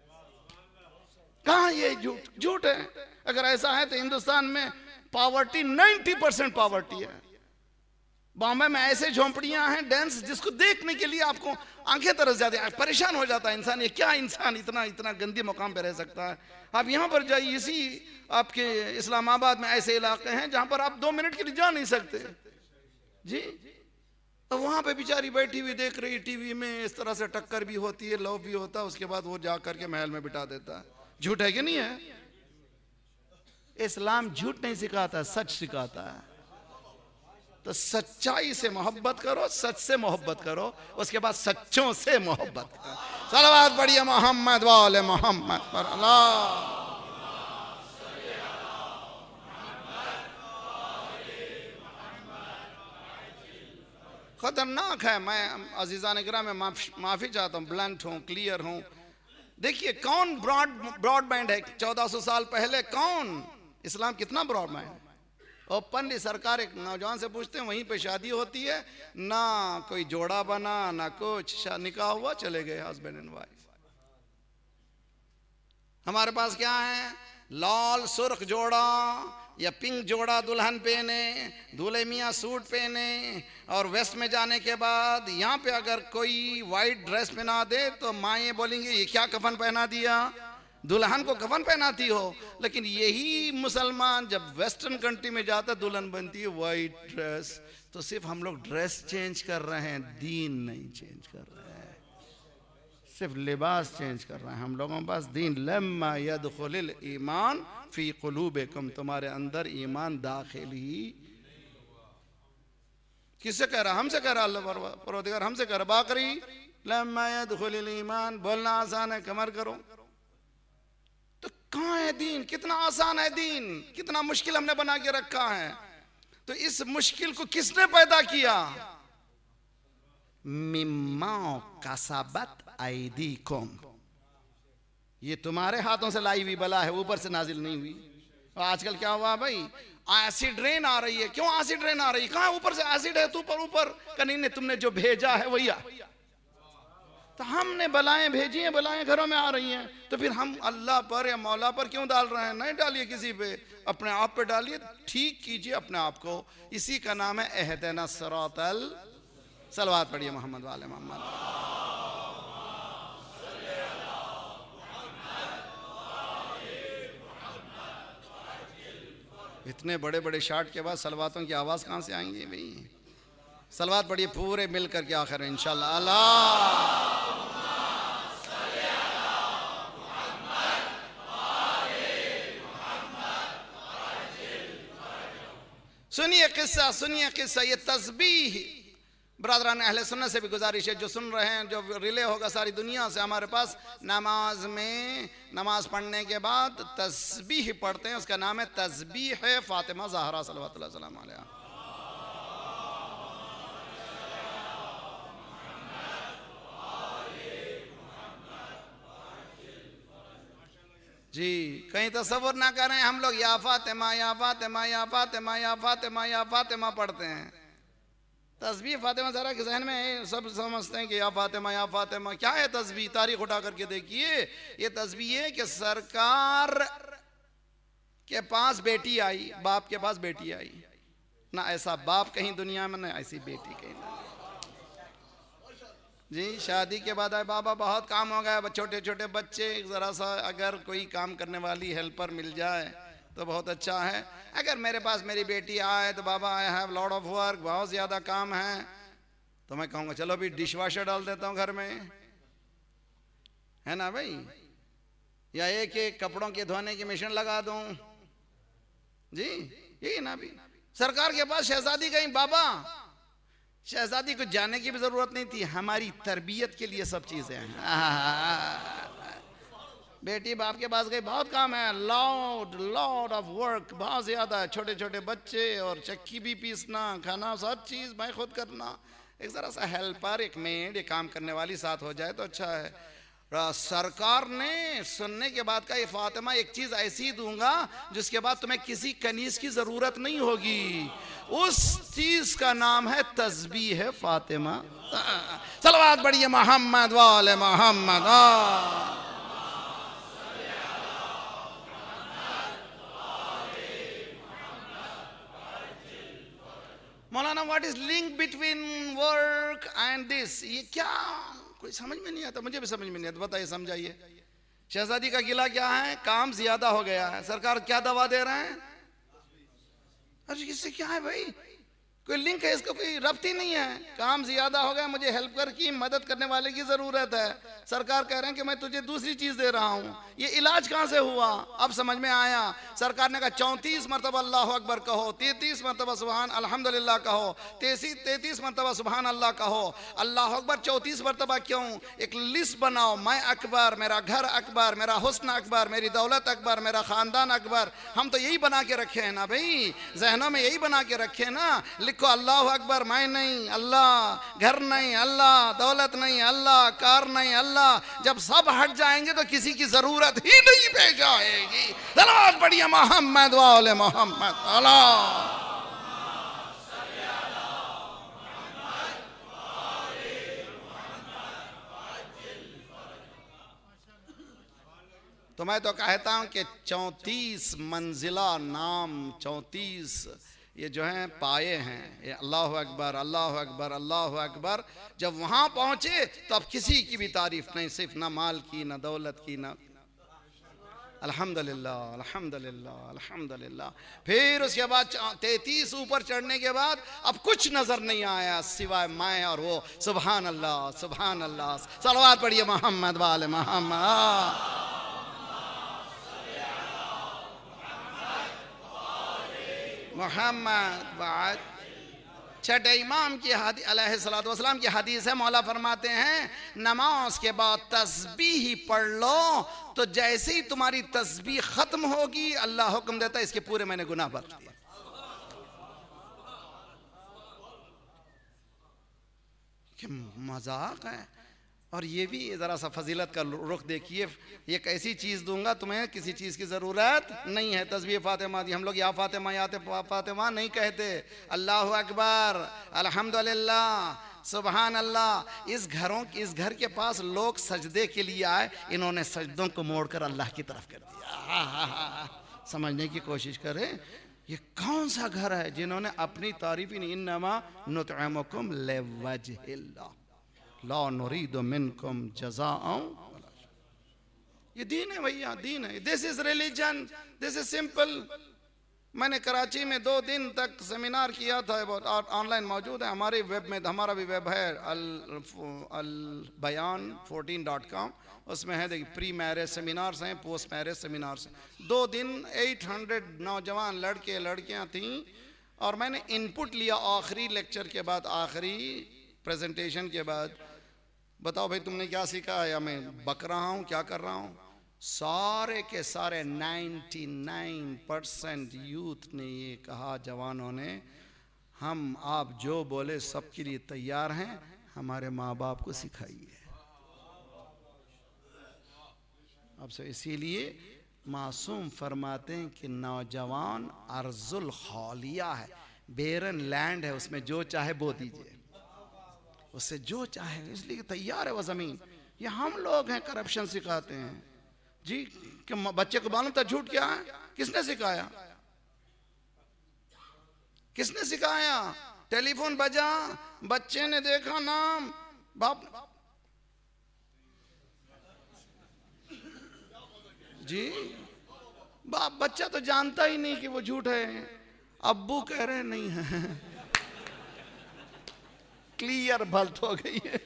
S1: कहाँ ये झूठ झूठ है। अगर ऐसा है तो हिंदुस्तान में पावर्टी नब्बे परसेंट पावर्टी है। बॉम्बे में ऐसे झोंपड़ियां हैं डांस जिसको देखने के लिए आपको आंखें तरस जाती हैं, परेशान हो जाता है इंसान। ये क्या इंसान इतना इतना गंदे मुकाम पे रह सकता है। आप यहाँ पर जाइए, इसी आपके इस्लामाबाद में ऐसे इलाके हैं जहाँ पर आप दो मिनट के लिए जा नहीं सकते जी। तो वहाँ पे बेचारी बैठी हुई देख रही टीवी में, इस तरह से टक्कर भी होती है, लव भी होता है, उसके बाद वो जा करके महल में बिठा देता है। झूठ है कि नहीं है? इस्लाम झूठ नहीं सिखाता, सच सिखाता है। तो सच्चाई से मोहब्बत करो, सच से मोहब्बत करो, उसके बाद सच्चों से मोहब्बत करो। सलावत पढ़िए मोहम्मद वाले मोहम्मद पर। अल्लाह खतरनाक है। मैं अजीज़ान इकराम में माफ़ी चाहता हूँ, ब्लंट हूँ, क्लियर हूँ। देखिए कौन ब्रॉड ब्रॉडबैंड है चौदह सौ साल पहले, कौन इस्लाम कितना ब्रॉडबैंड है। ओपनली सरकार एक नौजवान से पूछते हैं, वहीं पे शादी होती है ना, कोई जोड़ा बना ना कुछ, निकाह हुआ चले गए हस्बैंड एंड वाइफ। हमारे पास क्या है, लाल सुर्ख जोड़ा या पिंक जोड़ा दुल्हन पहने, दूल्हे मियाँ सूट पहने, और वेस्ट में जाने के बाद यहाँ पे अगर कोई वाइट ड्रेस पहना दे तो माएँ बोलेंगी ये क्या कफन पहना दिया, दुल्हन को कफन पहनाती हो। लेकिन यही मुसलमान जब वेस्टर्न कंट्री में जाता दुल्हन बनती है वाइट ड्रेस। तो सिर्फ हम लोग ड्रेस चेंज कर रहे हैं, दीन नहीं चेंज कर रहे हैं, सिर्फ लिबास चेंज कर रहे हैं। हम लोगों के पास दीन, लम्मा यदखुलिल ईमान फी कुलूबिकुम, तुम्हारे अंदर ईमान दाखिल ही। किससे कह रहा? हमसे कह रहा अल्लाह परवरदिगार, हमसे कह रहा। बाकरी लम्मा यदखुलिल ईमान, बोलना आसान है, कमर करो। तो कहाँ है दीन? कितना आसान है दीन, कितना मुश्किल हमने बना के रखा है। तो इस मुश्किल को किसने पैदा किया? मिम्मा कसबत ऐदीकुम, ये तुम्हारे हाथों से लाई हुई बला है, ऊपर से नाजिल नहीं हुई। और आजकल क्या हुआ भाई, एसिड रेन आ रही है। क्यों एसिड रेन आ रही है? कहाँ ऊपर से एसिड है, तू पर ऊपर का नहीं, तुमने जो भेजा है वही आ। तो हमने बलाएं भेजी हैं, बलाएं घरों में आ रही हैं, तो फिर हम अल्लाह पर या मौला पर क्यों डाल रहे हैं? नहीं डालिए किसी पे, अपने आप पे डालिए, ठीक कीजिए अपने आप को। इसी का नाम है एहदिना सिरातल, सलवात पढ़िए मोहम्मद वाले मोहम्मद। इतने बड़े बड़े शाट के बाद सलवातों की आवाज कहां से आएंगी भाई? सलवात पढ़िए पूरे मिल करके आखिर में इंशाल्लाह। अल्लाह सुनिए किस्सा, सुनिए किस्सा। ये तस्बीह ब्रदरान अहले सुन्नत से भी गुजारिश है, जो सुन रहे हैं, जो रिले होगा सारी दुनिया से, हमारे पास नमाज में, नमाज पढ़ने के बाद तस्बीह पढ़ते हैं, उसका नाम है तस्बीह है फातिमा ज़हरा सल्लल्लाहु अलैहि वसल्लम। जी कहीं तसव्वुर ना करें हम लोग या फातिमा या फातिमा या फातिमा या फातिमा या फातिमा पढ़ते हैं। तस्बीह फातिमा ज़हरा के जहन में सब समझते हैं कि या फातिमा या फातिमा। क्या है तस्बीह? तारीख उठा करके देखिए। ये तस्बीह है कि सरकार के पास बेटी आई, बाप के पास बेटी आई ना, ऐसा बाप कहीं दुनिया में, ना ऐसी बेटी कहीं ना। जी शादी के बाद आए, बाबा बहुत काम हो गया, छोटे छोटे बच्चे, ज़रा सा अगर कोई काम करने वाली हेल्पर मिल जाए तो बहुत अच्छा है। अगर मेरे पास मेरी बेटी आए तो बाबा I have lot of work, बहुत ज़्यादा काम है, तो मैं कहूँगा चलो भी डिश वॉशर डाल देता हूँ घर में, है ना भाई, या एक एक कपड़ों के धोने की मशीन लगा दूँ। जी यही ना भी। सरकार के पास शहजादी कहीं, बाबा शहजादी को जाने की भी जरूरत नहीं थी, हमारी तरबियत के लिए सब चीजें हैं। बेटी बाप के पास गई, बहुत काम है, लॉट लॉट ऑफ वर्क, बहुत ज्यादा है, छोटे छोटे बच्चे और चक्की भी पीसना, खाना, सब चीज मैं खुद करना। एक जरा सा हेल्पर, एक मेड, एक काम करने वाली साथ हो जाए तो अच्छा है। सरकार ने सुनने के बाद कहा, ये फातिमा एक चीज ऐसी दूंगा जिसके बाद तुम्हें किसी कनीज की जरूरत नहीं होगी, उस चीज का नाम है तस्बीह है फातिमा। सलवात बढ़िए मोहम्मद वाले मोहम्मद। मौलाना what is link between work and this? ये क्या, कोई समझ में नहीं आता, मुझे भी समझ में नहीं आता, बताइए समझाइए। शहजादी का गिला क्या है? काम ज्यादा हो गया है, सरकार क्या दवा दे रहे हैं? अरे इससे क्या है भाई, कोई लिंक है इसका? कोई रब्त ही नहीं है। काम ज्यादा हो गया, मुझे हेल्पर की मदद करने वाले की जरूरत है, सरकार कह रहे हैं कि मैं तुझे दूसरी चीज दे रहा हूं। ये इलाज कहां से हुआ? अब समझ में आया। सरकार ने कहा चौंतीस मरतबा अल्लाह अकबर कहो, तैतीस मरतबा सुबहान अल्हम्दुलिल्लाह कहो, तैतीस तैतीस मरतबा सुबहान अल्लाह कहो। अल्लाह अकबर चौंतीस मरतबा क्यों? एक लिस्ट बनाओ, मैं अकबर, मेरा घर अकबर, मेरा हुस्न अकबर, मेरी दौलत अकबर, मेरा खानदान अकबर। हम तो यही बना के रखे हैं ना भाई, जहनों में यही बना के रखे ना। लिखो अल्लाह अकबर, मैं नहीं अल्लाह, घर नहीं अल्लाह, दौलत नहीं अल्लाह, कार नहीं अल्लाह। जब सब हट जाएंगे तो किसी की जरूरत ही नहीं पेश आएगी। सलावत बढ़िया मोहम्मद वाले मोहम्मद। अल्लाह तो मैं तो कहता हूं कि चौंतीस मंजिला नाम, चौंतीस ये जो हैं पाए हैं, ये अल्लाह अकबर अल्लाह अकबर अल्लाह अकबर। जब वहां पहुंचे तो अब किसी की भी तारीफ नहीं, सिर्फ ना माल की, ना दौलत की, ना अल्हम्दुलिल्लाह अल्हम्दुलिल्लाह अल्हम्दुलिल्लाह। फिर उसके बाद तैतीस ऊपर चढ़ने के बाद अब कुछ नजर नहीं आया सिवाय मैं और वो। सुभान अल्लाह सुभान अल्लाह। सलवात पढ़िए मोहम्मद वाले मोहम्मद। मोहम्मद बाद छठे इमाम की हदीस अलैहिस्सलातु वस्सलाम की हदीस है, मौला फरमाते हैं नमाज के बाद तस्बीह पढ़ लो तो जैसे ही तुम्हारी तस्बीह खत्म होगी अल्लाह हुक्म देता है इसके पूरे मैंने गुनाह बख्श दिए। क्या मजाक है। और ये भी ज़रा सा फजीलत का रुख देखिए, ये कैसी चीज़ दूंगा तुम्हें किसी चीज़ की ज़रूरत नहीं है। तस्बीह फातिमा दी, हम लोग या फातिमा या फातिमा नहीं कहते, अल्लाह अकबर अल्हम्दुलिल्लाह सुभान अल्लाह। इस घरों इस घर के पास लोग सजदे के लिए आए, इन्होंने सजदों को मोड़कर अल्लाह की तरफ कर दिया। हा हा हा। समझने की कोशिश करें, ये कौन सा घर है जिन्होंने अपनी तारीफ ही नहीं, इन्नमा नुतइमुकुम लिवजहिल्लाह ला नुरीदु मिनकुम जज़ाअन। ये दीन है भैया, दीन है। This is religion, this is simple. मैंने कराची में दो दिन तक सेमिनार किया था, और ऑनलाइन मौजूद है हमारे वेब में, हमारा भी वेब है अल अल बयान फोर्टीन डॉट कॉम। उसमें है देखिए, प्री मैरिज सेमिनार्स हैं, पोस्ट मैरिज सेमिनार्स हैं। दो दिन आठ सौ नौजवान लड़के लड़कियां थीं, और मैंने इनपुट लिया आखिरी लेक्चर के बाद, आखिरी प्रेजेंटेशन के बाद। बताओ भाई तुमने क्या सीखा, या मैं बक रहा हूँ, क्या कर रहा हूँ? सारे के सारे निन्यानवे परसेंट यूथ ने ये कहा, जवानों ने, हम आप जो बोले सबके लिए तैयार हैं, हमारे माँ बाप को सिखाइए। अब से इसीलिए मासूम फरमाते हैं कि नौजवान अर्जुल खालिया है, बेरन लैंड है, उसमें जो चाहे बो दीजिए, उससे जो चाहे, इसलिए तैयार है वो जमीन। ये हम लोग हैं करप्शन सिखाते हैं जी। कि बच्चे को मालूम था झूठ क्या है? किसने सिखाया? किसने सिखाया? टेलीफोन बजा, बच्चे ने देखा नाम, बाप जी, बाप बच्चा तो जानता ही नहीं कि वो झूठ है, अब्बू कह रहे नहीं है। क्लियर भल्ट हो गई है।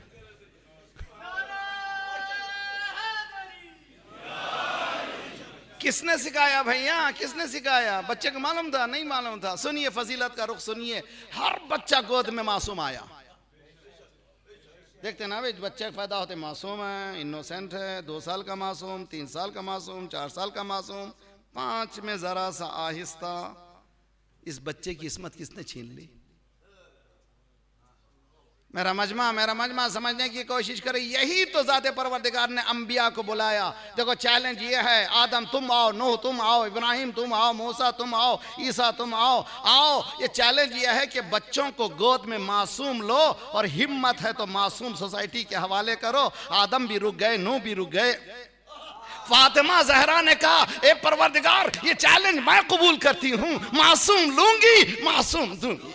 S1: किसने सिखाया भैया, किसने सिखाया? बच्चे को मालूम था? नहीं मालूम था। सुनिए फजीलत का रुख सुनिए, हर बच्चा गोद में मासूम आया। देखते ना भाई, बच्चे पैदा होते मासूम है, इनोसेंट है, दो साल का मासूम, तीन साल का मासूम, चार साल का मासूम, पांच में जरा सा आहिस्ता। इस बच्चे की इस्मत किसने छीन ली? मेरा मजमा मेरा मजमा समझने की कोशिश करें। यही तो ज़ाते परवरदिगार ने अंबिया को बुलाया। देखो चैलेंज ये है, आदम तुम आओ, नूह तुम आओ, इब्राहिम तुम आओ, मूसा तुम आओ, ईसा तुम आओ, आओ। ये चैलेंज ये है कि बच्चों को गोद में मासूम लो, और हिम्मत है तो मासूम सोसाइटी के हवाले करो। आदम भी रुक गए, नूह भी रुक गए। फातिमा जहरा ने कहा, ए परवरदिगार ये चैलेंज मैं कबूल करती हूँ, मासूम लूंगी, मासूम दूंगी।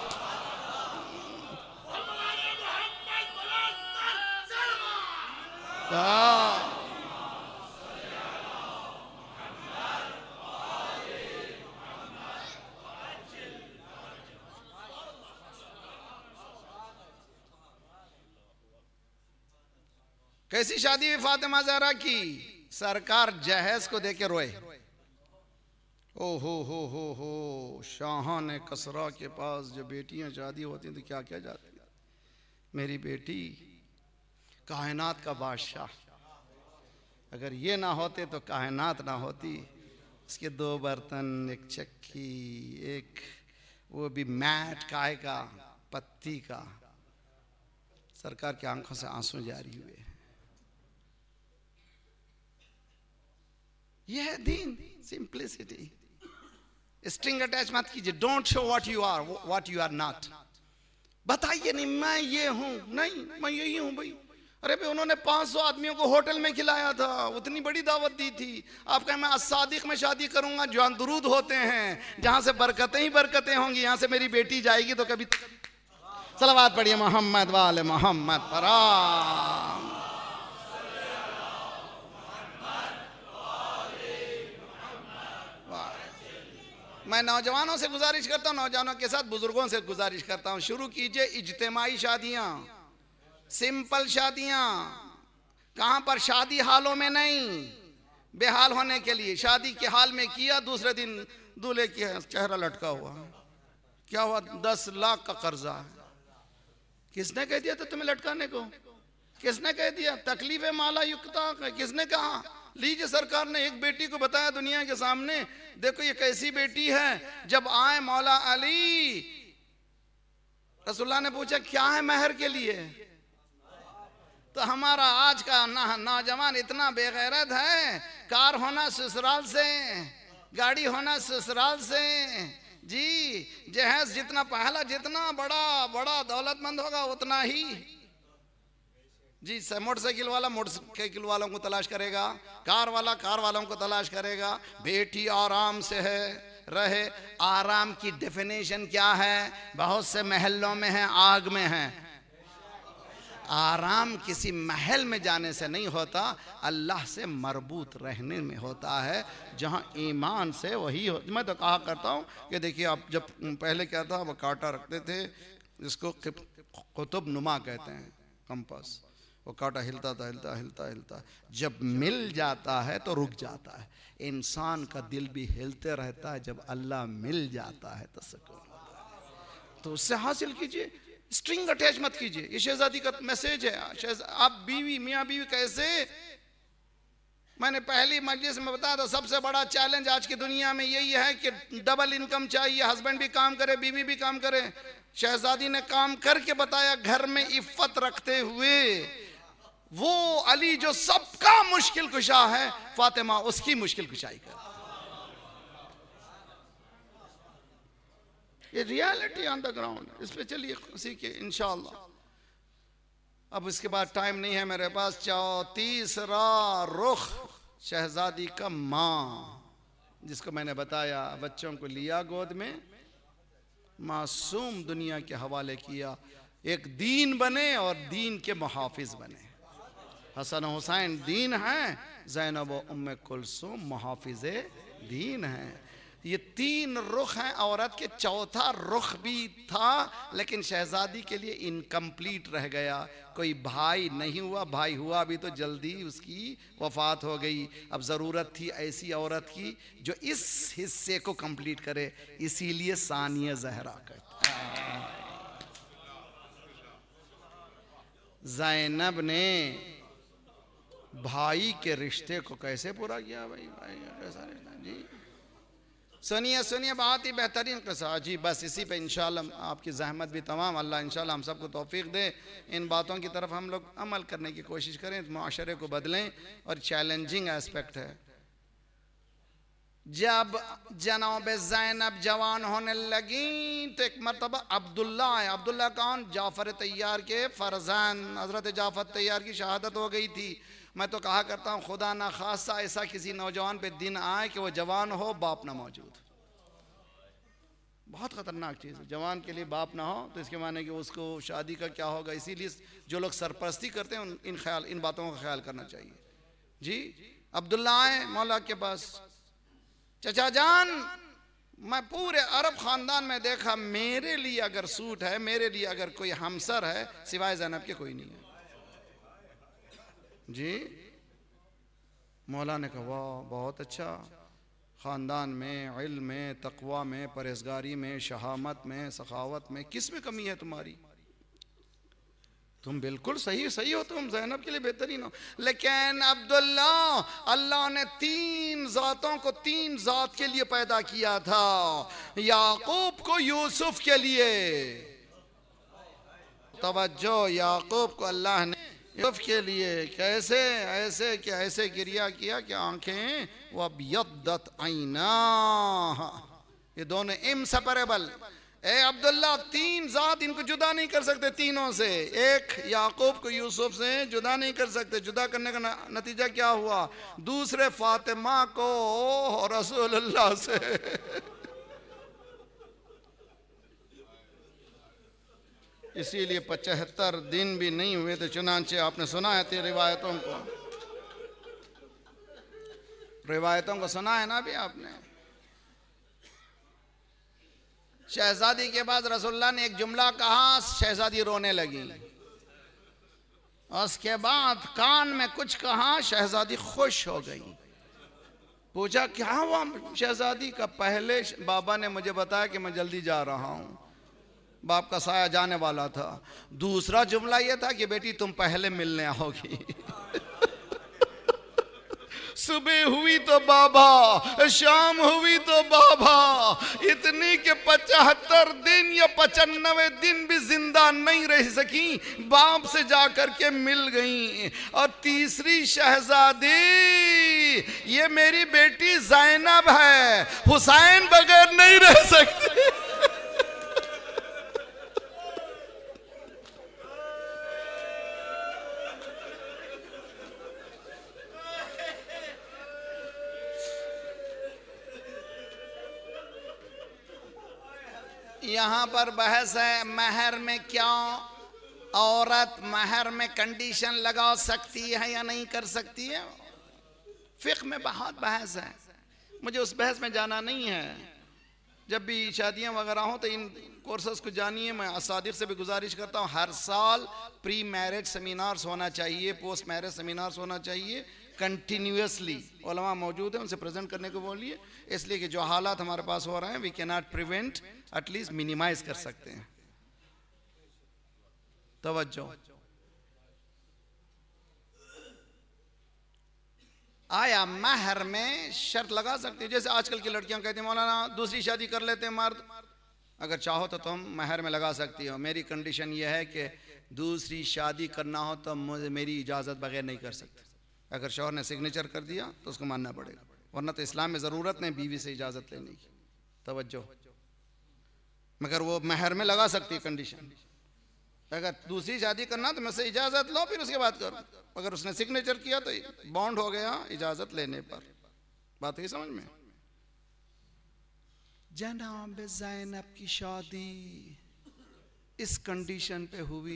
S1: कैसी शादी हुई फातिमा ज़हरा की? सरकार जहेज को देके रोए। ओ हो हो हो हो शाहान कसरा के पास जब बेटियां शादी होती हैं तो क्या क्या जाती है। मेरी बेटी कायनात का बादशाह, अगर ये ना होते तो कायनात ना होती। इसके दो बर्तन, एक चक्की, एक वो भी मैट काय का, पत्ती का। सरकार की आंखों से आंसू जारी हुए। यह है दीन, सिंप्लिसिटी। स्ट्रिंग अटैच मत कीजिए। Don't show what you are, what you are not. बताइए नहीं मैं ये हूं, नहीं मैं यही हूं भाई। अरे भाई उन्होंने पाँच सौ आदमियों को होटल में खिलाया था, उतनी बड़ी दावत दी थी। आप कहें मैं असादिक में शादी करूंगा, जहां दुरूद होते हैं, जहां से बरकतें ही बरकतें होंगी, यहां से मेरी बेटी जाएगी तो कभी। सलावत पढ़िए मोहम्मद वाले मोहम्मद पर। मैं नौजवानों से गुजारिश करता हूँ, नौजवानों के साथ बुजुर्गों से गुजारिश करता हूँ, शुरू कीजिए इज्तिमाई शादियाँ, सिंपल शादियाँ। कहाँ पर? शादी हालों में नहीं, बेहाल होने के लिए। शादी के हाल में किया, दूसरे दिन दूल्हे की चेहरा लटका हुआ। क्या हुआ? दस लाख का कर्जा है। किसने कह दिया था तुम्हें लटकाने को? किसने कह दिया? तकलीफ माला युक्ता, किसने कहा? लीजिए, सरकार ने एक बेटी को बताया दुनिया के सामने, देखो ये कैसी बेटी है। जब आए मौला अली, रसूलुल्लाह ने पूछा क्या है महर के लिए? तो हमारा आज का नौजवान इतना बेगैरत है, कार होना ससुराल से, गाड़ी होना ससुराल से, जी जहेज जितना पहला जितना बड़ा बड़ा दौलतमंद होगा उतना ही जी मोटरसाइकिल वाला मोटरसाइकिल वालों को तलाश करेगा, कार वाला कार वालों को तलाश करेगा। बेटी आराम से है रहे। आराम की डेफिनेशन क्या है? बहुत से महलों में है, आग में है। आराम किसी महल में जाने से नहीं होता, अल्लाह से मरबूत रहने में होता है, जहाँ ईमान से वही हो। मैं तो कहा करता हूँ कि देखिए आप जब पहले क्या था, वो कांटा रखते थे, जिसको कुतुब नुमा कहते हैं, कंपास, वो कांटा हिलता था हिलता हिलता हिलता जब मिल जाता है तो रुक जाता है। इंसान का दिल भी हिलते रहता है, जब अल्लाह मिल जाता है तो सुकून होता है। तो उससे हासिल कीजिए, स्ट्रिंग अटैच मत कीजिए। ये शहजादी का मैसेज है। आप बीवी मियाँ बीवी कैसे, मैंने पहली मजलिस में बताया था, सबसे बड़ा चैलेंज आज की दुनिया में यही है कि डबल इनकम चाहिए, हस्बैंड भी काम करे बीवी भी काम करे। शहजादी ने काम करके बताया, घर में इफ्फत रखते हुए। वो अली जो सबका मुश्किल कुशा है, फातिमा उसकी मुश्किल कुशाई कर। ये रियलिटी ऑन द ग्राउंड, इस पे चलिए सीखे इंशाअल्लाह। अब इसके बाद टाइम नहीं है मेरे पास। तीसरा रुख शहजादी का माँ, जिसको मैंने बताया, बच्चों को लिया गोद में, मासूम दुनिया के हवाले किया, एक दीन बने और दीन के मुहाफिज बने। हसन हुसैन दीन है, ज़ैनब व उम्मे कुलसूम मुहाफिज़े दीन है। ये तीन रुख हैं औरत के। चौथा रुख भी था लेकिन शहजादी के लिए इनकम्प्लीट रह गया। कोई भाई नहीं हुआ, भाई हुआ भी तो जल्दी उसकी वफात हो गई। अब ज़रूरत थी ऐसी औरत की जो इस हिस्से को कंप्लीट करे, इसीलिए सानिया ज़हरा कहते हैं। ज़ैनब ने भाई के रिश्ते को कैसे पूरा किया? भाई भाई कैसा रिश्ता जी? सुनिए सुनिए, बहुत ही बेहतरीन किस्सा जी। बस इसी पे इंशाल्लाह, आपकी ज़हमत भी तमाम, अल्लाह इंशाल्लाह हम सबको तौफीक दे। इन बातों की तरफ हम लोग अमल करने की कोशिश करें, माशरे को बदलें। और चैलेंजिंग एस्पेक्ट है। जब जनाब ज़ैनब जवान होने लगी तो एक मरतबा अब्दुल्ला है। अब्दुल्ला कौन? जाफ़र तैयार के फरजान, हज़रत जाफ़र तैयार की शहादत हो गई थी। मैं तो कहा करता हूँ, खुदा ना खासा ऐसा किसी नौजवान पे दिन आए कि वो जवान हो बाप ना मौजूद। बहुत ख़तरनाक चीज़ है। जवान के लिए बाप ना हो तो इसके माने कि उसको शादी का क्या होगा। इसीलिए जो लोग सरपरस्ती करते हैं इन ख्याल इन बातों का ख्याल करना चाहिए जी। अब्दुल्ला आए मौला के पास, चचा जान, मैं पूरे अरब ख़ानदान में देखा, मेरे लिए अगर सूट है, मेरे लिए अगर कोई हमसर है, सिवाय ज़ैनब के कोई नहीं है जी। मौला ने कहा वाह बहुत अच्छा, ख़ानदान में, इल्म में, तक़वा में, परहेज़गारी में, शहामत में, सखावत में किस में कमी है तुम्हारी? तुम बिल्कुल सही सही हो, तुम ज़ैनब के लिए बेहतरीन हो। लेकिन अब्दुल्ला, अल्लाह ने तीन ज़ातों को तीन ज़ात के लिए पैदा किया था। याकूब को यूसुफ के लिए, तवज्जो, याकूब को अल्लाह ने यूसुफ के लिए कैसे ऐसे कि ऐसे गिरिया किया कि आंखें वब्यद्दत ऐना, ये दोनों इनसेपरेबल। ए अब्दुल्ला, तीन जात इनको जुदा नहीं कर सकते तीनों से। एक याकूब को यूसुफ से जुदा नहीं कर सकते। जुदा करने का नतीजा क्या हुआ? दूसरे फातिमा को रसूलुल्लाह से। इसीलिए पचहत्तर दिन भी नहीं हुए थे, चुनांचे आपने सुना है तेरी रिवायतों को, रिवायतों को सुना है ना भी आपने। शहजादी के बाद रसूलुल्लाह ने एक जुमला कहा, शहजादी रोने लगी। उसके बाद कान में कुछ कहा, शहजादी खुश हो गई। पूछा क्या हुआ शहजादी का? पहले बाबा ने मुझे बताया कि मैं जल्दी जा रहा हूँ, बाप का साया जाने वाला था। दूसरा जुमला यह था कि बेटी तुम पहले मिलने आओगी। सुबह हुई तो बाबा, शाम हुई तो बाबा, इतनी के पचहत्तर दिन या पचानवे दिन भी जिंदा नहीं रह सकी, बाप से जाकर के मिल गई। और तीसरी शहजादी, ये मेरी बेटी ज़ैनब है, हुसैन बगैर नहीं रह सकती। यहाँ पर बहस है महर में, क्यों औरत महर में कंडीशन लगा सकती है या नहीं कर सकती है। फिक्र में बहुत बहस है, मुझे उस बहस में जाना नहीं है। जब भी शादियाँ वगैरह हों तो इन कोर्सेस को जानिए। मैं असादिक से भी गुजारिश करता हूँ, हर साल प्री मैरिज सेमिनार्स होना चाहिए, पोस्ट मैरिज सेमिनार्स होना चाहिए कंटिन्यूसली। उलमा मौजूद है, उनसे प्रेजेंट करने को बोलिए, इसलिए कि जो हालात हमारे पास हो रहे हैं we can not prevent, at least minimize कर सकते हैं। तवज्जो। आया महर में शर्त लगा सकते हैं, जैसे आजकल की लड़कियां कहती हैं मौलाना दूसरी शादी कर लेते हैं मर्द, अगर चाहो तो तुम महर में लगा सकती हो, मेरी कंडीशन यह है कि दूसरी शादी करना हो तो मुझे मेरी इजाज़त बगैर नहीं कर सकते। अगर शौहर ने सिग्नेचर कर दिया तो उसको मानना पड़ेगा, वरना तो इस्लाम में ज़रूरत नहीं बीवी से इजाज़त लेने की। तवज्जो। मगर वो महर में लगा सकती है कंडीशन, अगर दूसरी शादी करना तो मुझसे इजाज़त लो फिर उसके बाद करो। अगर उसने सिग्नेचर किया तो बॉन्ड हो गया इजाज़त लेने पर। बात हुई समझ में। जनाब ज़ैनब की शादी इस कंडीशन पे हुई,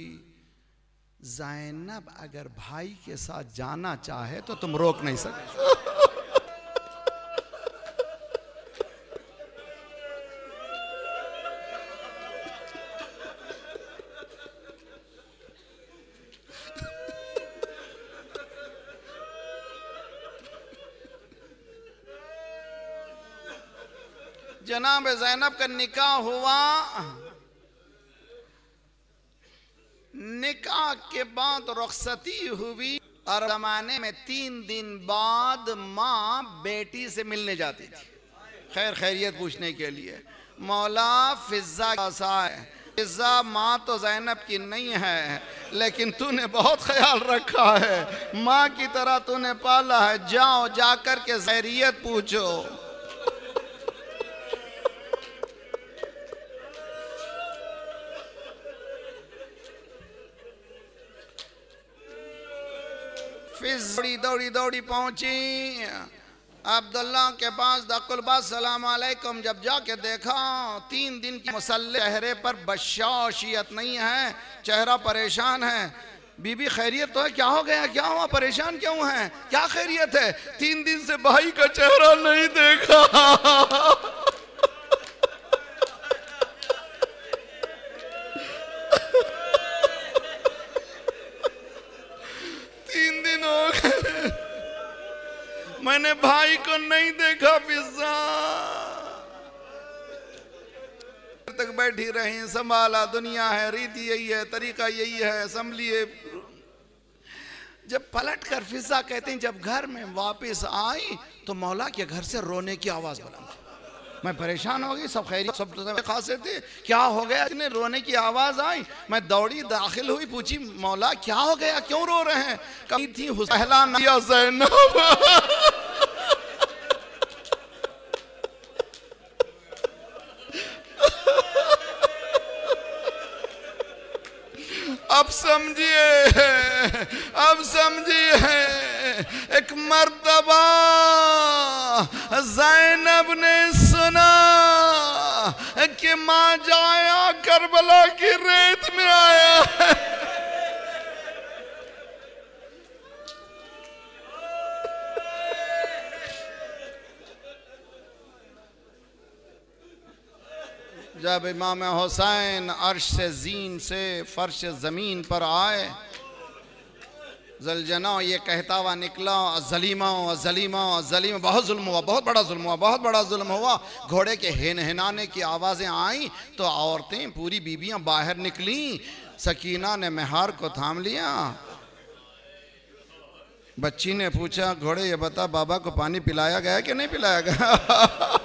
S1: ज़ैनब अगर भाई के साथ जाना चाहे तो तुम रोक नहीं सकते। जनाब ज़ैनब का निकाह हुआ, निकाह के बाद रुखसती हुई और जमाने में तीन दिन बाद माँ बेटी से मिलने जाती थी खैर खैरियत पूछने के लिए। मौला फिजा है, फिजा माँ तो ज़ैनब की नहीं है लेकिन तूने बहुत ख्याल रखा है, माँ की तरह तूने पाला है, जाओ जाकर के खैरियत पूछो। दौड़ी दौड़ी दौड़ी पहुंची अब्दुल्ला के पास, दकुलबा सलाम अलैकुम। जब जाके देखा तीन दिन के मुसल्ले चेहरे पर बशाशियत नहीं है, चेहरा परेशान है। बीबी खैरियत तो है? क्या हो गया, क्या हुआ, परेशान क्यों है, क्या खैरियत है? तीन दिन से भाई का चेहरा नहीं देखा। मैंने भाई को नहीं देखा। फिजा तक बैठी रही, संभाला, दुनिया है, रीति यही है, तरीका यही है, संभलिए। जब पलट कर फिजा कहते हैं जब घर में वापस आई तो मौला के घर से रोने की आवाज बुलंद। मैं परेशान हो गई, सब खैरियत सब खासे थे, क्या हो गया, इतने रोने की आवाज आई। मैं दौड़ी दाखिल हुई, पूछी मौला क्या हो गया, क्यों रो रहे हैं? कहीं थी हुसैन या ज़ैनब। अब समझिए, अब समझिए, एक मर्तबा ज़ैनब ने सुना कि माँ जाया करबला की रेत में आया है। जब इमाम हुसैन अर्श से जीन से फर्श ज़मीन पर आए, जलजना ये कहता हुआ निकला, जलीमा जलीमा जलीमा, बहुत जुल्म हुआ, बहुत बड़ा जुल्म हुआ, बहुत बड़ा जुल्म हुआ। घोड़े के हिन हिनाने की आवाज़ें आईं तो औरतें पूरी बीबियां बाहर निकली। सकीना ने मेहार को थाम लिया, बच्ची ने पूछा, घोड़े ये बता बाबा को पानी पिलाया गया कि नहीं पिलाया गया?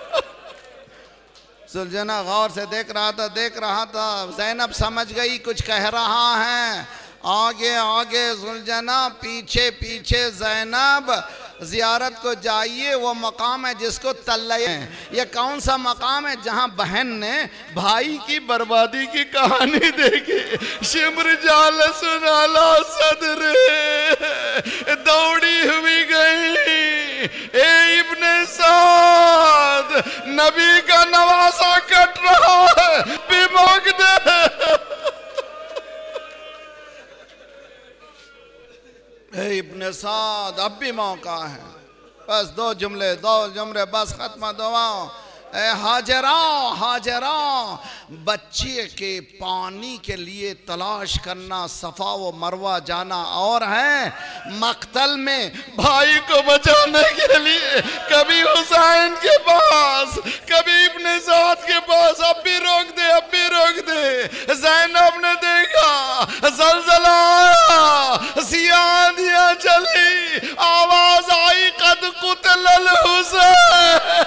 S1: सुलझना गौर से देख रहा था देख रहा था ज़ैनब समझ गई कुछ कह रहा है। आगे आगे सुलझना, पीछे पीछे ज़ैनब। ज़ियारत को जाइए, वो मकाम है जिसको तल्लय है। ये कौन सा मकाम है? जहाँ बहन ने भाई की बर्बादी की कहानी देखी। शिमर जाल सुनाला सदर दौड़ी हुई गई। ए इब्ने साद, नबी का नवासा कट रहा है, बिमोग दे। ए इब्ने साद, अब भी मौका है, बस दो जुमले दो जुमले बस खत्म दुआओं। ए हाजरा हाजरा, बच्चे के पानी के लिए तलाश करना, सफ़ा व मरवा जाना और है मक्तल में भाई को बचाने के लिए कभी हुसैन के पास कभी इब्ने साद के पास। अब भी रोक दे, अब भी रोक दे। ज़ैनब ने देखा ज़लज़ला आया, सियादियाँ चली, आवाज आई कद कुतल हुसैन।